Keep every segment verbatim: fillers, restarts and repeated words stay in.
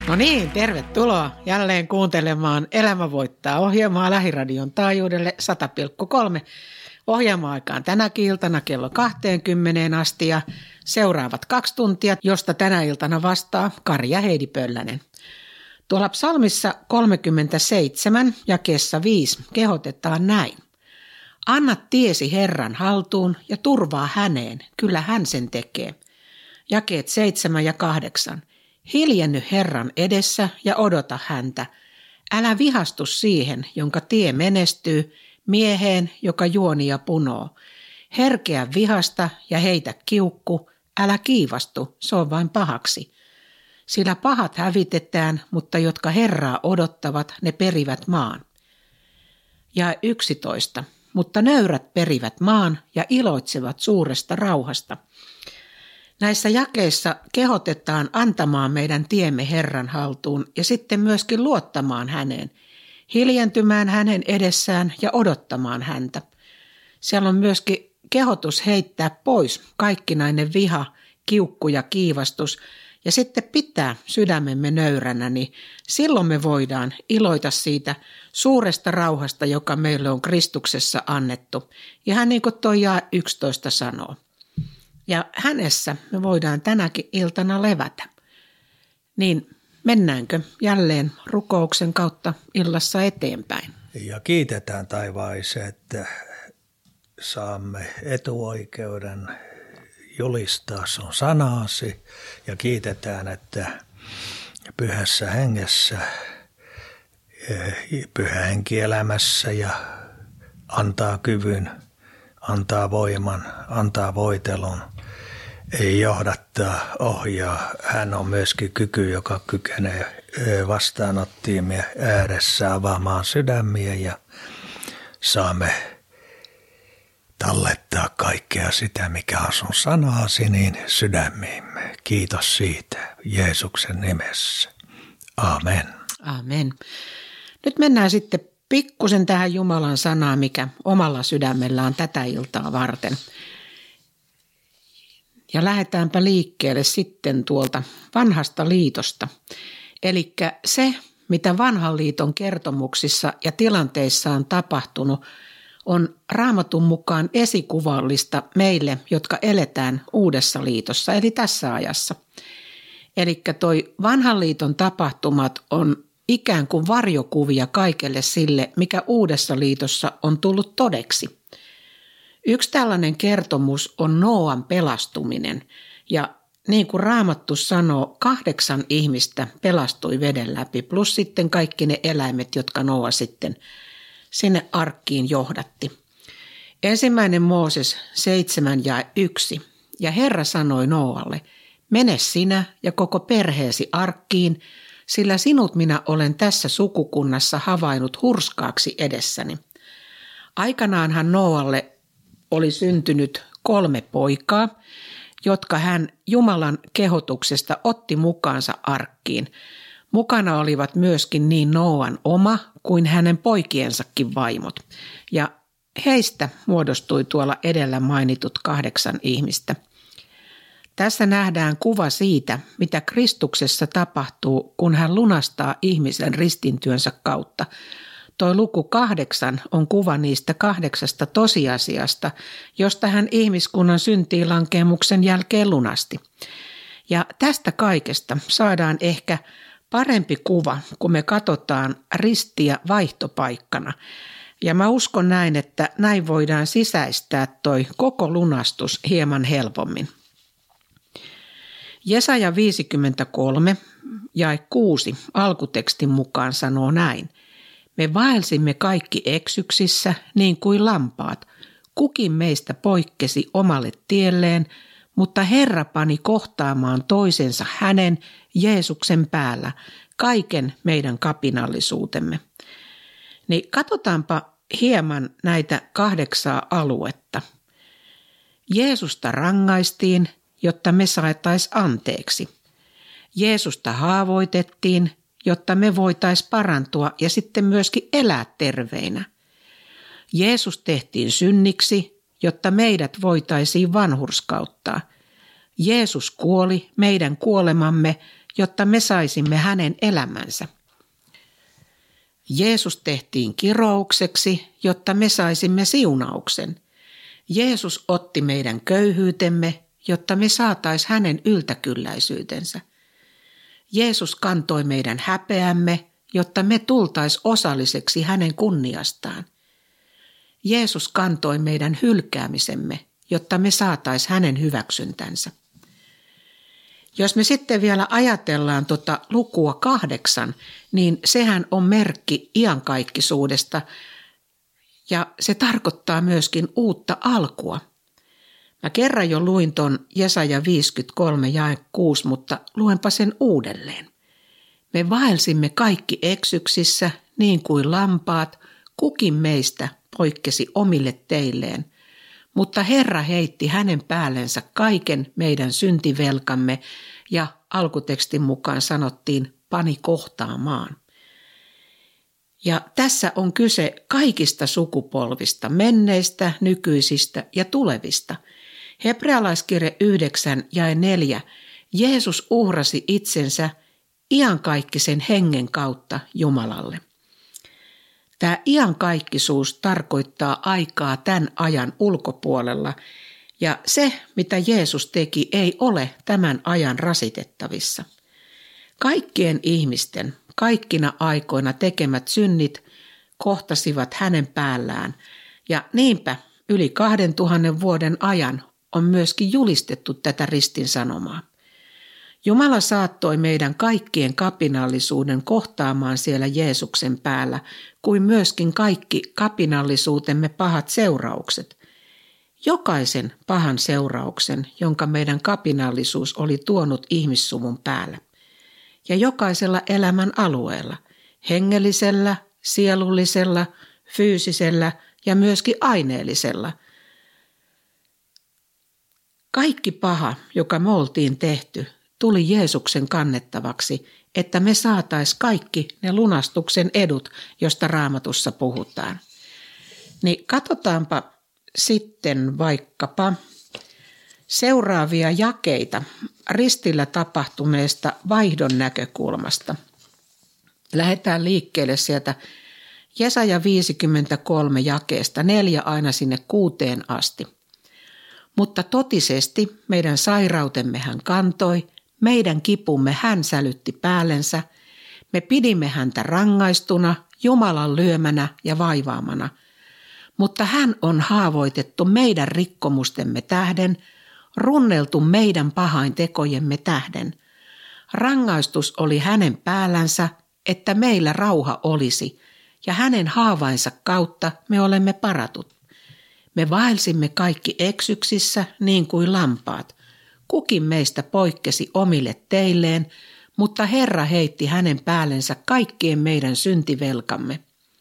No niin, tervetuloa jälleen kuuntelemaan Elämä voittaa -ohjelmaa Lähiradion taajuudelle sata pilkku kolme. Ohjelma-aikaan tänäkin iltana kello kaksikymmentä asti ja seuraavat kaksi tuntia, josta tänä iltana vastaa Karja Heidi Pöllänen. Tuolla psalmissa kolmekymmentäseitsemän jakeessa viisi kehotetaan näin. Anna tiesi Herran haltuun ja turvaa häneen, kyllä hän sen tekee. Jakeet seitsemän ja kahdeksan. Hiljenny Herran edessä ja odota häntä. Älä vihastu siihen, jonka tie menestyy, mieheen, joka juonia punoo. Herkeä vihasta ja heitä kiukku, älä kiivastu, se on vain pahaksi. Sillä pahat hävitetään, mutta jotka Herraa odottavat, ne perivät maan. Ja yksitoista. Mutta nöyrät perivät maan ja iloitsevat suuresta rauhasta. Näissä jakeissa kehotetaan antamaan meidän tiemme Herran haltuun ja sitten myöskin luottamaan häneen, hiljentymään hänen edessään ja odottamaan häntä. Siellä on myöskin kehotus heittää pois kaikkinainen viha, kiukku ja kiivastus ja sitten pitää sydämemme nöyränä, niin silloin me voidaan iloita siitä suuresta rauhasta, joka meille on Kristuksessa annettu. Ihan niin kuin tuo jae yksitoista sanoo. Ja hänessä me voidaan tänäkin iltana levätä. Niin mennäänkö jälleen rukouksen kautta illassa eteenpäin? Ja kiitetään taivaan Isä, että saamme etuoikeuden julistaa sun sanaasi ja kiitetään, että pyhässä hengessä, pyhä henki elämässä ja antaa kyvyn, antaa voiman, antaa voitelun, ei johdattaa, ohjaa. Hän on myöskin kyky, joka kykenee vastaanottiimia ääressä avaamaan sydämiä ja saamme tallettaa kaikkea sitä, mikä on sun sanasi, niin sydämiimme. Kiitos siitä Jeesuksen nimessä. Amen. Amen. Nyt mennään sitten pikkusen tähän Jumalan sanaan, mikä omalla sydämellä on tätä iltaa varten. Ja lähdetäänpä liikkeelle sitten tuolta vanhasta liitosta. Eli se, mitä vanhan liiton kertomuksissa ja tilanteissa on tapahtunut, on Raamatun mukaan esikuvallista meille, jotka eletään uudessa liitossa, eli tässä ajassa. Eli toi vanhan liiton tapahtumat on ikään kuin varjokuvia kaikelle sille, mikä uudessa liitossa on tullut todeksi. Yksi tällainen kertomus on Nooan pelastuminen, ja niin kuin Raamattu sanoo, kahdeksan ihmistä pelastui veden läpi, plus sitten kaikki ne eläimet, jotka Nooa sitten sinne arkkiin johdatti. Ensimmäinen Mooses seitsemän ja yksi. Ja Herra sanoi Nooalle, mene sinä ja koko perheesi arkkiin, sillä sinut minä olen tässä sukukunnassa havainnut hurskaaksi edessäni. Aikanaanhan Nooalle oli syntynyt kolme poikaa, jotka hän Jumalan kehotuksesta otti mukaansa arkkiin. Mukana olivat myöskin niin Nooan oma kuin hänen poikiensakin vaimot, ja heistä muodostui tuolla edellä mainitut kahdeksan ihmistä. Tässä nähdään kuva siitä, mitä Kristuksessa tapahtuu, kun hän lunastaa ihmisen ristintyönsä kautta. Toi luku kahdeksan on kuva niistä kahdeksasta tosiasiasta, josta hän ihmiskunnan syntiinlankeemuksen jälkeen lunasti. Ja tästä kaikesta saadaan ehkä parempi kuva, kun me katsotaan ristiä vaihtopaikkana. Ja mä uskon näin, että näin voidaan sisäistää toi koko lunastus hieman helpommin. Jesaja viisikymmentäkolme jae kuusi alkutekstin mukaan sanoo näin. Me vaelsimme kaikki eksyksissä niin kuin lampaat. Kukin meistä poikkesi omalle tielleen, mutta Herra pani kohtaamaan toisensa hänen Jeesuksen päällä kaiken meidän kapinallisuutemme. Niin katsotaanpa hieman näitä kahdeksaa aluetta. Jeesusta rangaistiin, jotta me saitais anteeksi. Jeesusta haavoitettiin, jotta me voitais parantua ja sitten myöskin elää terveinä. Jeesus tehtiin synniksi, jotta meidät voitaisiin vanhurskauttaa. Jeesus kuoli meidän kuolemamme, jotta me saisimme hänen elämänsä. Jeesus tehtiin kiroukseksi, jotta me saisimme siunauksen. Jeesus otti meidän köyhyytemme, jotta me saatais hänen yltäkylläisyytensä. Jeesus kantoi meidän häpeämme, jotta me tultais osalliseksi hänen kunniastaan. Jeesus kantoi meidän hylkäämisemme, jotta me saatais hänen hyväksyntänsä. Jos me sitten vielä ajatellaan tuota lukua kahdeksan, niin sehän on merkki iankaikkisuudesta ja se tarkoittaa myöskin uutta alkua. Mä kerran jo luin ton Jesaja viisikymmentäkolme jae kuusi, mutta luenpa sen uudelleen. Me vaelsimme kaikki eksyksissä niin kuin lampaat, kukin meistä poikkesi omille teilleen. Mutta Herra heitti hänen päällensä kaiken meidän syntivelkamme ja alkutekstin mukaan sanottiin pani kohtaamaan. Ja tässä on kyse kaikista sukupolvista, menneistä, nykyisistä ja tulevista. Hebrealaiskirje yhdeksän jae neljä. Jeesus uhrasi itsensä iankaikkisen hengen kautta Jumalalle. Tämä iankaikkisuus tarkoittaa aikaa tämän ajan ulkopuolella ja se, mitä Jeesus teki, ei ole tämän ajan rasitettavissa. Kaikkien ihmisten, kaikkina aikoina tekemät synnit kohtasivat hänen päällään ja niinpä yli kahden tuhannen vuoden ajan on myöskin julistettu tätä ristin sanomaa. Jumala saattoi meidän kaikkien kapinallisuuden kohtaamaan siellä Jeesuksen päällä, kuin myöskin kaikki kapinallisuutemme pahat seuraukset. Jokaisen pahan seurauksen, jonka meidän kapinallisuus oli tuonut ihmissuvun päällä. Ja jokaisella elämän alueella, hengellisellä, sielullisella, fyysisellä ja myöskin aineellisella. Kaikki paha, joka me oltiin tehty, tuli Jeesuksen kannettavaksi, että me saatais kaikki ne lunastuksen edut, josta Raamatussa puhutaan. Niin katsotaanpa sitten vaikkapa seuraavia jakeita ristillä tapahtuneesta vaihdon näkökulmasta. Lähdetään liikkeelle sieltä Jesaja viisikymmentäkolme jakeesta neljä aina sinne kuuteen asti. Mutta totisesti meidän sairautemme hän kantoi, meidän kipumme hän sälytti päällensä, me pidimme häntä rangaistuna, Jumalan lyömänä ja vaivaamana. Mutta hän on haavoitettu meidän rikkomustemme tähden, runneltu meidän pahain tekojemme tähden. Rangaistus oli hänen päällänsä, että meillä rauha olisi, ja hänen haavainsa kautta me olemme paratut. Me vaelsimme kaikki eksyksissä niin kuin lampaat. Kukin meistä poikkesi omille teilleen, mutta Herra heitti hänen päällensä kaikkien meidän syntivelkamme.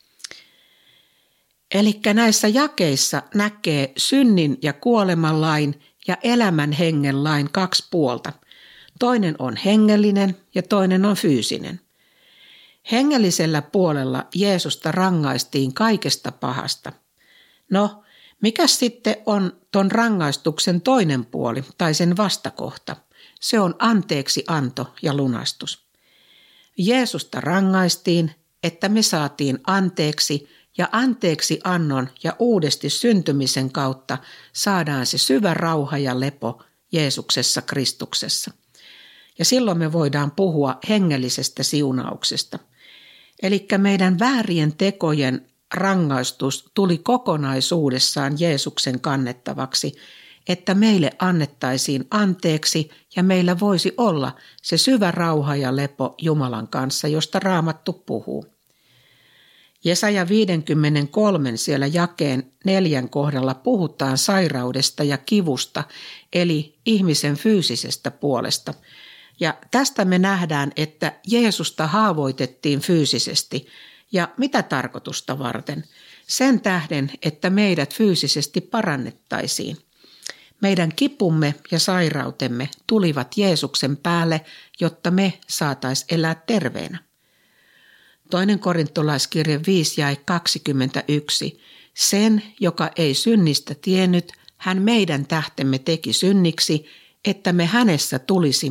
Elikkä näissä jakeissa näkee synnin ja kuoleman lain ja elämän hengen lain kaksi puolta. Toinen on hengellinen ja toinen on fyysinen. Hengellisellä puolella Jeesusta rangaistiin kaikesta pahasta. No, mikä sitten on ton rangaistuksen toinen puoli tai sen vastakohta? Se on anteeksi anto ja lunastus. Jeesusta rangaistiin, että me saatiin anteeksi ja anteeksi annon ja uudesti syntymisen kautta saadaan se syvä rauha ja lepo Jeesuksessa Kristuksessa. Ja silloin me voidaan puhua hengellisestä siunauksesta. Eli meidän väärien tekojen rangaistus tuli kokonaisuudessaan Jeesuksen kannettavaksi, että meille annettaisiin anteeksi ja meillä voisi olla se syvä rauha ja lepo Jumalan kanssa, josta Raamattu puhuu. Jesaja viisikymmentäkolme siellä jakeen neljän kohdalla puhutaan sairaudesta ja kivusta, eli ihmisen fyysisestä puolesta. Ja tästä me nähdään, että Jeesusta haavoitettiin fyysisesti. Ja mitä tarkoitusta varten? Sen tähden, että meidät fyysisesti parannettaisiin. Meidän kipumme ja sairautemme tulivat Jeesuksen päälle, jotta me saatais elää terveenä. Toinen korintolaiskirje viisi jae kaksikymmentäyksi. Sen, joka ei synnistä tiennyt, hän meidän tähtemme teki synniksi, että me hänessä tulisimme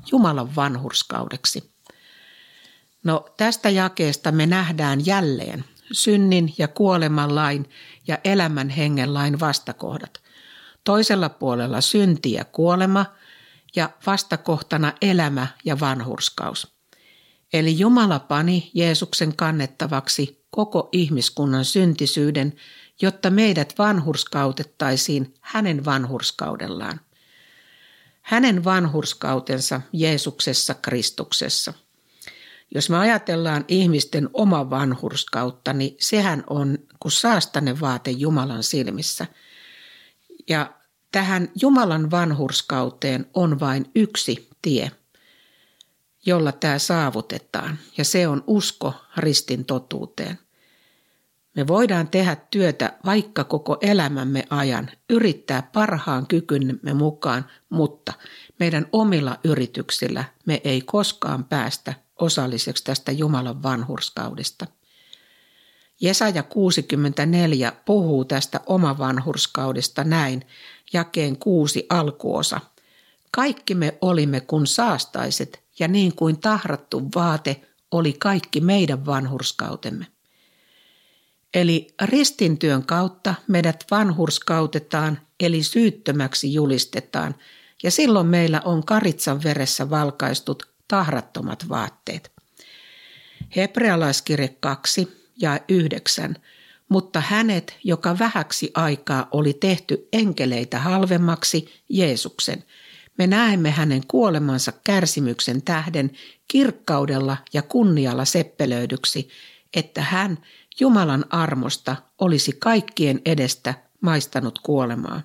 Jumalan vanhurskaudeksi. No tästä jakeesta me nähdään jälleen synnin ja kuoleman lain ja elämän hengen lain vastakohdat. Toisella puolella synti ja kuolema ja vastakohtana elämä ja vanhurskaus. Eli Jumala pani Jeesuksen kannettavaksi koko ihmiskunnan syntisyyden, jotta meidät vanhurskautettaisiin hänen vanhurskaudellaan. Hänen vanhurskautensa Jeesuksessa Kristuksessa. Jos me ajatellaan ihmisten oma vanhurskautta, niin sehän on kuin saastainen vaate Jumalan silmissä. Ja tähän Jumalan vanhurskauteen on vain yksi tie, jolla tämä saavutetaan, ja se on usko ristin totuuteen. Me voidaan tehdä työtä vaikka koko elämämme ajan, yrittää parhaan kykymme mukaan, mutta meidän omilla yrityksillä me ei koskaan päästä osalliseksi tästä Jumalan vanhurskaudesta. Jesaja kuusikymmentäneljä puhuu tästä omavanhurskaudesta näin, jakeen kuusi alkuosa. Kaikki me olimme kuin saastaiset, ja niin kuin tahrattu vaate oli kaikki meidän vanhurskautemme. Eli ristintyön kautta meidät vanhurskautetaan, eli syyttömäksi julistetaan, ja silloin meillä on karitsan veressä valkaistut tahrattomat vaatteet. Hebrealaiskirje kaksi ja yhdeksän. Mutta hänet, joka vähäksi aikaa oli tehty enkeleitä halvemmaksi, Jeesuksen, me näemme hänen kuolemansa kärsimyksen tähden kirkkaudella ja kunnialla seppelöidyksi, että hän Jumalan armosta olisi kaikkien edestä maistanut kuolemaa.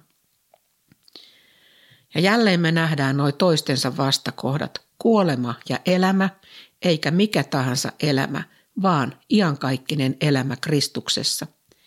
Ja jälleen me nähdään nuo toistensa vastakohdat, kuolema ja elämä, eikä mikä tahansa elämä, vaan iankaikkinen elämä Kristuksessa.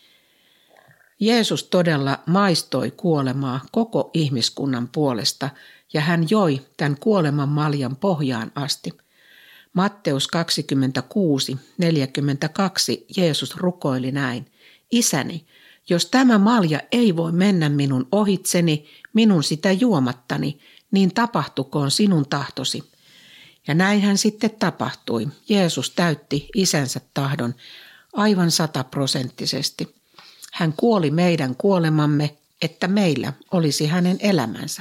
Jeesus todella maistoi kuolemaa koko ihmiskunnan puolesta, ja hän joi tämän kuoleman maljan pohjaan asti. Matteus kaksikymmentäkuusi neljäkymmentäkaksi Jeesus rukoili näin: Isäni, jos tämä malja ei voi mennä minun ohitseni, minun sitä juomattani, niin tapahtukoon sinun tahtosi. Ja näinhän sitten tapahtui. Jeesus täytti isänsä tahdon aivan sataprosenttisesti. Hän kuoli meidän kuolemamme, että meillä olisi hänen elämänsä.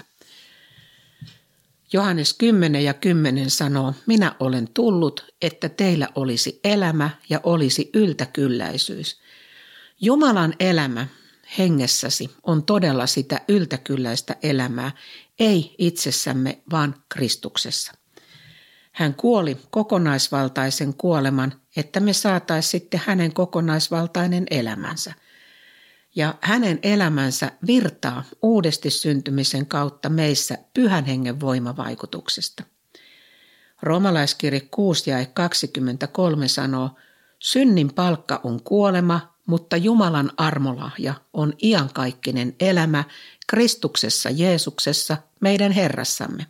Johannes kymmenen ja kymmenen sanoo, minä olen tullut, että teillä olisi elämä ja olisi yltäkylläisyys. Jumalan elämä hengessäsi on todella sitä yltäkylläistä elämää, ei itsessämme, vaan Kristuksessa. Hän kuoli kokonaisvaltaisen kuoleman, että me saataisiin sitten hänen kokonaisvaltainen elämänsä. Ja hänen elämänsä virtaa uudesti syntymisen kautta meissä Pyhän Hengen voimavaikutuksesta. Roomalaiskirje kuusi ja kaksikymmentäkolme sanoo, synnin palkka on kuolema, mutta Jumalan armolahja on iankaikkinen elämä Kristuksessa Jeesuksessa meidän Herrassamme.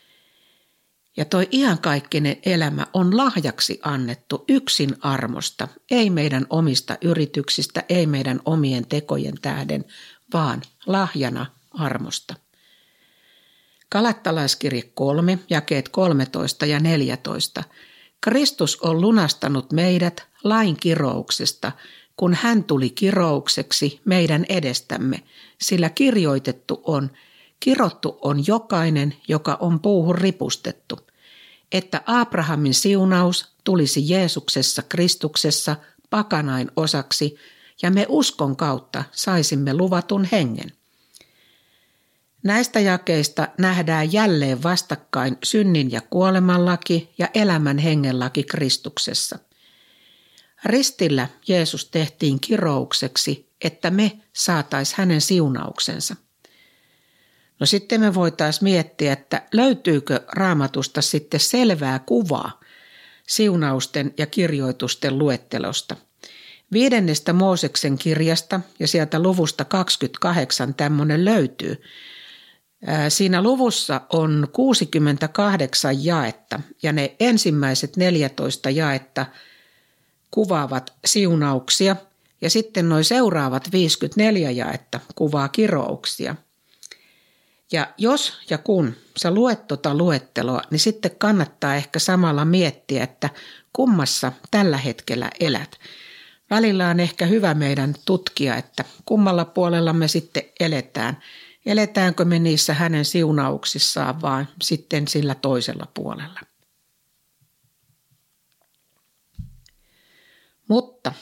Ja toi iankaikkinen elämä on lahjaksi annettu yksin armosta, ei meidän omista yrityksistä, ei meidän omien tekojen tähden, vaan lahjana armosta. Galattalaiskirje kolme, jakeet kolmetoista ja neljätoista. Kristus on lunastanut meidät lain kirouksesta, kun hän tuli kiroukseksi meidän edestämme, sillä kirjoitettu on, kirottu on jokainen, joka on puuhun ripustettu, että Abrahamin siunaus tulisi Jeesuksessa Kristuksessa pakanain osaksi ja me uskon kautta saisimme luvatun hengen. Näistä jakeista nähdään jälleen vastakkain synnin ja kuoleman laki ja elämän hengen laki Kristuksessa. Ristillä Jeesus tehtiin kiroukseksi, että me saatais hänen siunauksensa. No sitten me voitaisiin miettiä, että löytyykö Raamatusta sitten selvää kuvaa siunausten ja kirjoitusten luettelosta. Viidennestä Mooseksen kirjasta ja sieltä luvusta kaksikymmentäkahdeksan tämmöinen löytyy. Siinä luvussa on kuusikymmentäkahdeksan jaetta ja ne ensimmäiset neljätoista jaetta kuvaavat siunauksia ja sitten nuo seuraavat viisikymmentäneljä jaetta kuvaa kirouksia. Ja jos ja kun sä luet tota luetteloa, niin sitten kannattaa ehkä samalla miettiä, että kummassa tällä hetkellä elät. Välillä on ehkä hyvä meidän tutkia, että kummalla puolella me sitten eletään. Eletäänkö me niissä hänen siunauksissaan vai sitten sillä toisella puolella. Mutta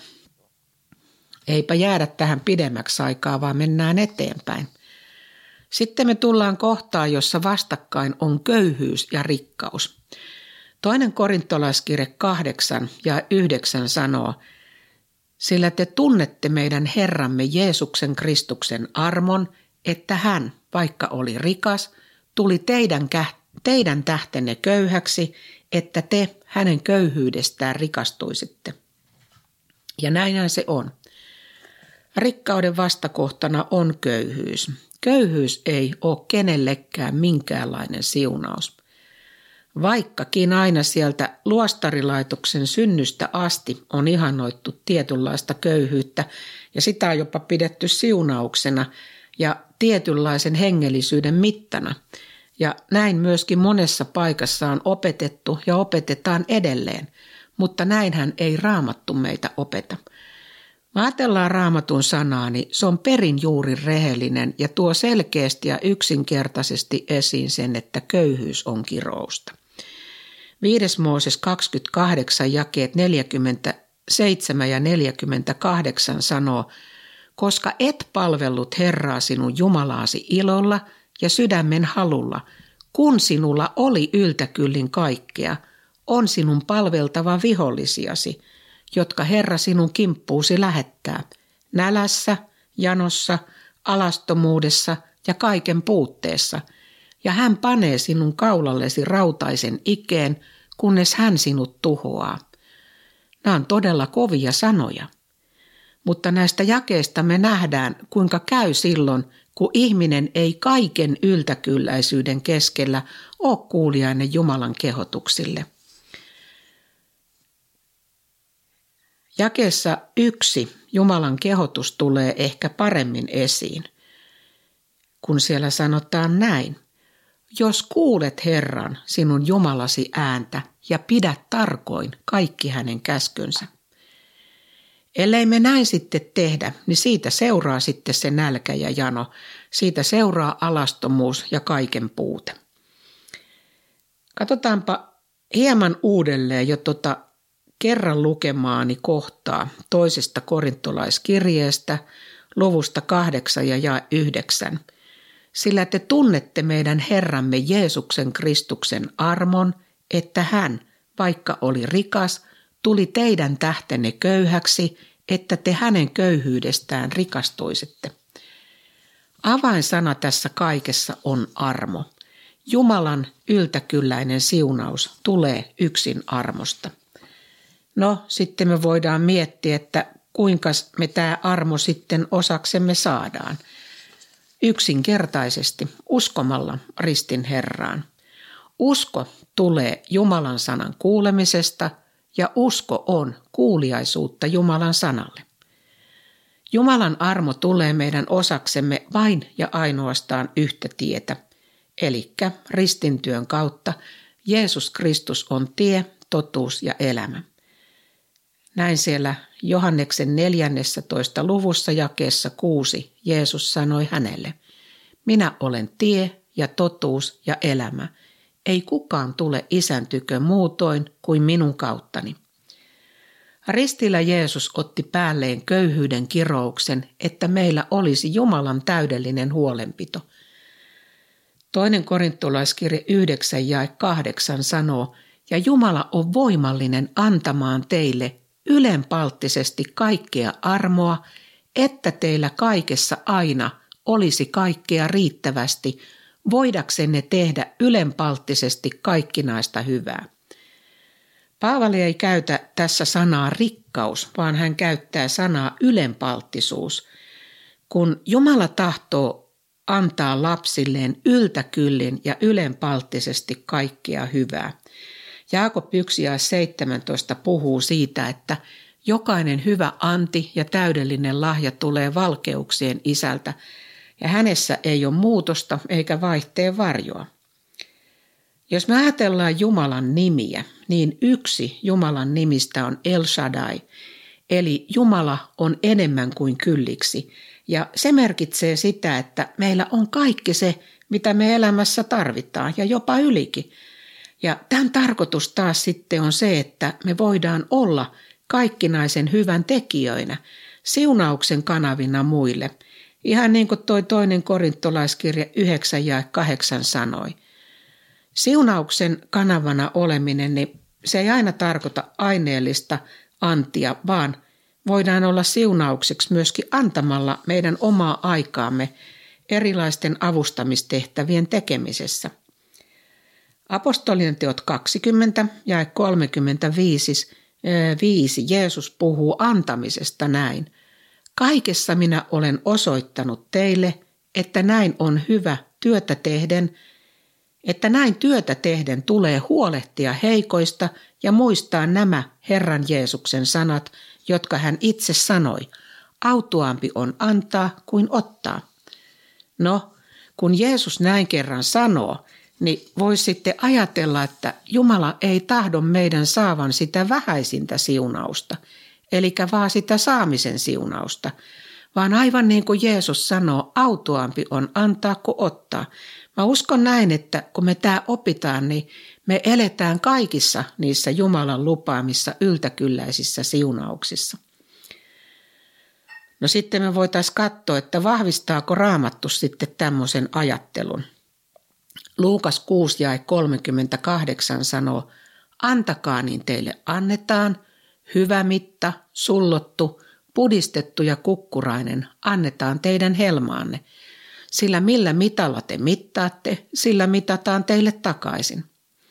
eipä jäädä tähän pidemmäksi aikaa, vaan mennään eteenpäin. Sitten me tullaan kohtaan, jossa vastakkain on köyhyys ja rikkaus. Toinen korintolaiskirje kahdeksan ja yhdeksän sanoo, sillä te tunnette meidän Herramme Jeesuksen Kristuksen armon, että hän, vaikka oli rikas, tuli teidän, teidän tähtenne köyhäksi, että te hänen köyhyydestään rikastuisitte. Ja näinhän se on. Rikkauden vastakohtana on köyhyys. Köyhyys ei ole kenellekään minkäänlainen siunaus. Vaikkakin aina sieltä luostarilaitoksen synnystä asti on ihannoittu tietynlaista köyhyyttä ja sitä on jopa pidetty siunauksena ja tietynlaisen hengellisyyden mittana. Ja näin myöskin monessa paikassa on opetettu ja opetetaan edelleen, mutta näinhän ei Raamattu meitä opeta. Mä ajatellaan Raamatun sanaa, niin se on perin juuri rehellinen ja tuo selkeästi ja yksinkertaisesti esiin sen, että köyhyys on kirousta. Viides Mooses kaksikymmentäkahdeksan jakeet neljäkymmentäseitsemän ja neljäkymmentäkahdeksan sanoo, koska et palvellut Herraa sinun Jumalaasi ilolla ja sydämen halulla, kun sinulla oli yltäkyllin kaikkea, on sinun palveltava vihollisiasi, jotka Herra sinun kimppuusi lähettää, nälässä, janossa, alastomuudessa ja kaiken puutteessa, ja hän panee sinun kaulallesi rautaisen ikeen, kunnes hän sinut tuhoaa. Nämä on todella kovia sanoja. Mutta näistä jakeista me nähdään, kuinka käy silloin, kun ihminen ei kaiken yltäkylläisyyden keskellä ole kuuliainen Jumalan kehotuksille. Jakeessa yksi Jumalan kehotus tulee ehkä paremmin esiin, kun siellä sanotaan näin. Jos kuulet Herran, sinun Jumalasi ääntä ja pidät tarkoin kaikki hänen käskynsä. Ellei me näin sitten tehdä, niin siitä seuraa sitten se nälkä ja jano. Siitä seuraa alastomuus ja kaiken puute. Katsotaanpa hieman uudelleen jo tota kerran lukemaani kohtaa toisesta korintolaiskirjeestä, luvusta kahdeksan ja jae yhdeksän. Sillä te tunnette meidän Herramme Jeesuksen Kristuksen armon, että hän, vaikka oli rikas, tuli teidän tähtenne köyhäksi, että te hänen köyhyydestään rikastuisitte. Avainsana tässä kaikessa on armo. Jumalan yltäkylläinen siunaus tulee yksin armosta. No, sitten me voidaan miettiä, että kuinka me tämä armo sitten osaksemme saadaan. Yksinkertaisesti uskomalla ristin Herraan. Usko tulee Jumalan sanan kuulemisesta ja usko on kuuliaisuutta Jumalan sanalle. Jumalan armo tulee meidän osaksemme vain ja ainoastaan yhtä tietä, eli ristintyön kautta Jeesus Kristus on tie, totuus ja elämä. Näin siellä Johanneksen neljännessä luvussa jakeessa kuusi Jeesus sanoi hänelle, minä olen tie ja totuus ja elämä. Ei kukaan tule Isän tykö muutoin kuin minun kauttani. Ristillä Jeesus otti päälleen köyhyyden kirouksen, että meillä olisi Jumalan täydellinen huolenpito. Toinen korintolaiskirje yhdeksän jae kahdeksan sanoo, ja Jumala on voimallinen antamaan teille ylenpalttisesti kaikkea armoa, että teillä kaikessa aina olisi kaikkea riittävästi, voidaksenne tehdä ylenpalttisesti kaikkinaista hyvää. Paavali ei käytä tässä sanaa rikkaus, vaan hän käyttää sanaa ylenpalttisuus. Kun Jumala tahtoo antaa lapsilleen yltäkyllin ja ylenpalttisesti kaikkea hyvää. Jaakob yksi jae seitsemäntoista puhuu siitä, että jokainen hyvä anti ja täydellinen lahja tulee valkeuksien Isältä, ja hänessä ei ole muutosta eikä vaihteen varjoa. Jos me ajatellaan Jumalan nimiä, niin yksi Jumalan nimistä on El Shaddai, eli Jumala on enemmän kuin kylliksi. Ja se merkitsee sitä, että meillä on kaikki se, mitä me elämässä tarvitaan ja jopa ylikin. Ja tämän tarkoitus taas sitten on se, että me voidaan olla kaikkinaisen hyvän tekijöinä, siunauksen kanavina muille. Ihan niin kuin toi toinen korintolaiskirja yhdeksän ja kahdeksan sanoi. Siunauksen kanavana oleminen, niin se ei aina tarkoita aineellista antia, vaan voidaan olla siunaukseksi myöskin antamalla meidän omaa aikaamme erilaisten avustamistehtävien tekemisessä. Apostolien teot kaksikymmentä ja kolmekymmentäviisi viisi Jeesus puhuu antamisesta näin. Kaikessa minä olen osoittanut teille, että näin on hyvä työtä tehden, että näin työtä tehden tulee huolehtia heikoista ja muistaa nämä Herran Jeesuksen sanat, jotka hän itse sanoi. Autuampi on antaa kuin ottaa. No, kun Jeesus näin kerran sanoo, niin voisi sitten ajatella, että Jumala ei tahdo meidän saavan sitä vähäisintä siunausta, eli vaan sitä saamisen siunausta, vaan aivan niin kuin Jeesus sanoo, autuampi on antaa kuin ottaa. Mä uskon näin, että kun me tämä opitaan, niin me eletään kaikissa niissä Jumalan lupaamissa yltäkylläisissä siunauksissa. No sitten me voitaisiin katsoa, että vahvistaako Raamattu sitten tämmöisen ajattelun. Luukas kuusi jae kolmekymmentäkahdeksan sanoo, antakaa niin teille annetaan, hyvä mitta, sullottu, pudistettu ja kukkurainen annetaan teidän helmaanne. Sillä millä mitalla te mittaatte, sillä mitataan teille takaisin.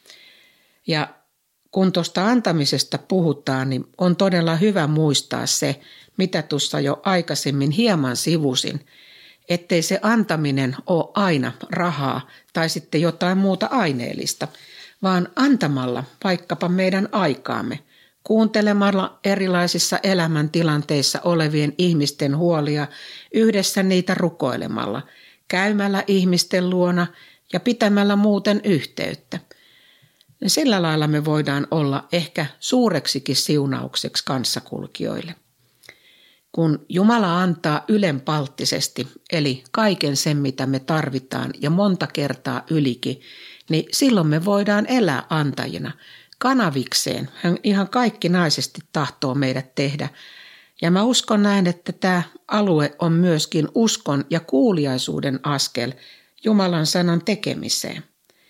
Ja kun tuosta antamisesta puhutaan, niin on todella hyvä muistaa se, mitä tuossa jo aikaisemmin hieman sivusin, ettei se antaminen ole aina rahaa tai sitten jotain muuta aineellista, vaan antamalla vaikkapa meidän aikaamme, kuuntelemalla erilaisissa elämäntilanteissa olevien ihmisten huolia, yhdessä niitä rukoilemalla, käymällä ihmisten luona ja pitämällä muuten yhteyttä. Ja sillä lailla me voidaan olla ehkä suureksikin siunaukseksi kanssakulkijoille. Kun Jumala antaa ylenpalttisesti, eli kaiken sen, mitä me tarvitaan ja monta kertaa ylikin, niin silloin me voidaan elää antajina kanavikseen. Hän ihan kaikkinaisesti tahtoo meidät tehdä. Ja mä uskon näin, että tämä alue on myöskin uskon ja kuuliaisuuden askel Jumalan sanan tekemiseen.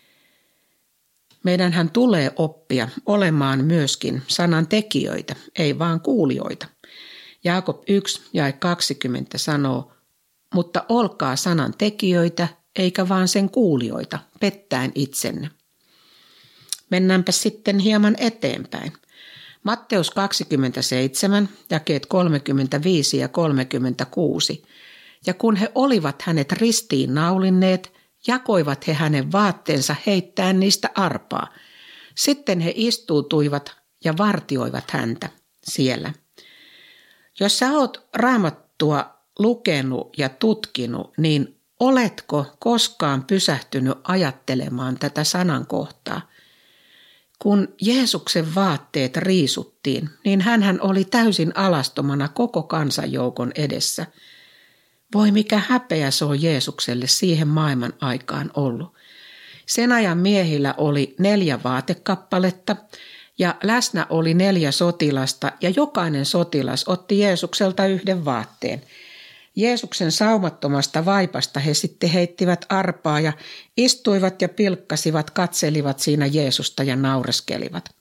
Meidänhän tulee oppia olemaan myöskin sanan tekijöitä, ei vaan kuulijoita. Jaakob yksi jae kaksikymmentä sanoo, mutta olkaa sanan tekijöitä, eikä vaan sen kuulijoita, pettäen itsenne. Mennäänpä sitten hieman eteenpäin. Matteus kaksikymmentäseitsemän, jakeet kolmekymmentäviisi ja kolmekymmentäkuusi. Ja kun he olivat hänet ristiin naulinneet, jakoivat he hänen vaatteensa heittäen niistä arpaa. Sitten he istuutuivat ja vartioivat häntä siellä. Jos sä oot Raamattua lukenut ja tutkinut, niin oletko koskaan pysähtynyt ajattelemaan tätä sanankohtaa? Kun Jeesuksen vaatteet riisuttiin, niin hänhän oli täysin alastomana koko kansanjoukon edessä. Voi mikä häpeä se on Jeesukselle siihen maailman aikaan ollut. Sen ajan miehillä oli neljä vaatekappaletta ja läsnä oli neljä sotilasta ja jokainen sotilas otti Jeesukselta yhden vaatteen. Jeesuksen saumattomasta vaipasta he sitten heittivät arpaa ja istuivat ja pilkkasivat, katselivat siinä Jeesusta ja naureskelivat.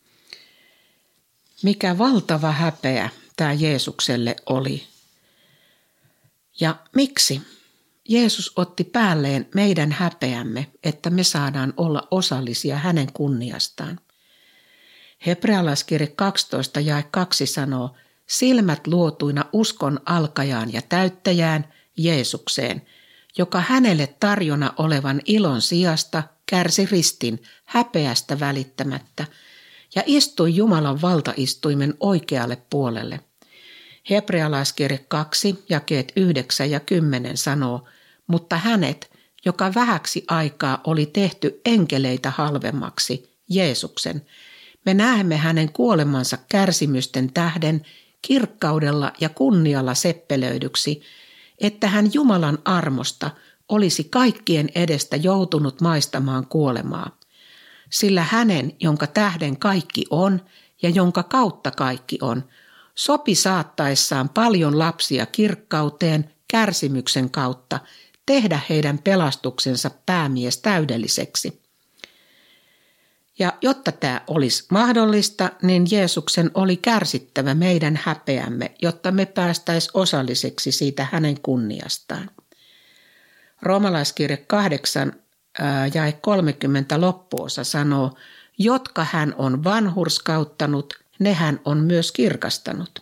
Mikä valtava häpeä tämä Jeesukselle oli. Ja miksi? Jeesus otti päälleen meidän häpeämme, että me saadaan olla osallisia hänen kunniastaan. Hebrealaiskirje kaksitoista jae kaksi sanoo, silmät luotuina uskon alkajaan ja täyttäjään Jeesukseen, joka hänelle tarjona olevan ilon sijasta kärsi ristin häpeästä välittämättä ja istui Jumalan valtaistuimen oikealle puolelle. Hebrealaiskirje kaksi, jakeet yhdeksän ja kymmenen sanoo, mutta hänet, joka vähäksi aikaa oli tehty enkeleitä halvemmaksi, Jeesuksen, me näemme hänen kuolemansa kärsimysten tähden kirkkaudella ja kunnialla seppelöidyksi, että hän Jumalan armosta olisi kaikkien edestä joutunut maistamaan kuolemaa, sillä hänen, jonka tähden kaikki on ja jonka kautta kaikki on, sopi saattaessaan paljon lapsia kirkkauteen kärsimyksen kautta tehdä heidän pelastuksensa päämies täydelliseksi. Ja jotta tämä olisi mahdollista, niin Jeesuksen oli kärsittävä meidän häpeämme, jotta me päästäisiin osalliseksi siitä hänen kunniastaan. Roomalaiskirje kahdeksan jae kolmekymmentä loppuosa sanoo, jotka hän on vanhurskauttanut, ne hän on myös kirkastanut.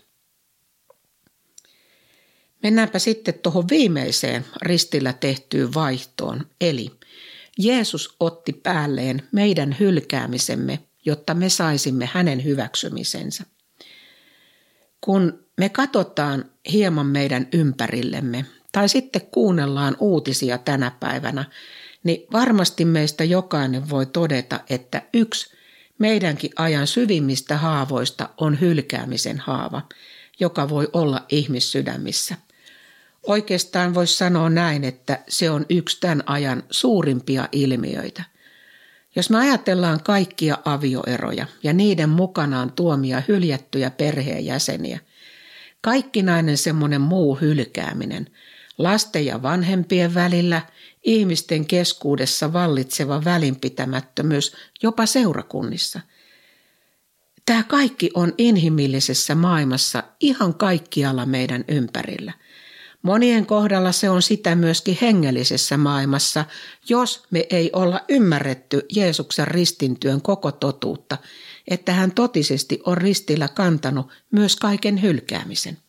Mennäänpä sitten tuohon viimeiseen ristillä tehtyyn vaihtoon, eli Jeesus otti päälleen meidän hylkäämisemme, jotta me saisimme hänen hyväksymisensä. Kun me katsotaan hieman meidän ympärillemme tai sitten kuunnellaan uutisia tänä päivänä, niin varmasti meistä jokainen voi todeta, että yksi meidänkin ajan syvimmistä haavoista on hylkäämisen haava, joka voi olla ihmissydämissä. Oikeastaan voisi sanoa näin, että se on yksi tämän ajan suurimpia ilmiöitä. Jos me ajatellaan kaikkia avioeroja ja niiden mukanaan tuomia hyljättyjä perheenjäseniä, kaikkinainen semmoinen muu hylkääminen, lasten ja vanhempien välillä, ihmisten keskuudessa vallitseva välinpitämättömyys, jopa seurakunnissa. Tämä kaikki on inhimillisessä maailmassa ihan kaikkialla meidän ympärillä. Monien kohdalla se on sitä myöskin hengellisessä maailmassa, jos me ei olla ymmärretty Jeesuksen ristintyön koko totuutta, että hän totisesti on ristillä kantanut myös kaiken hylkäämisen.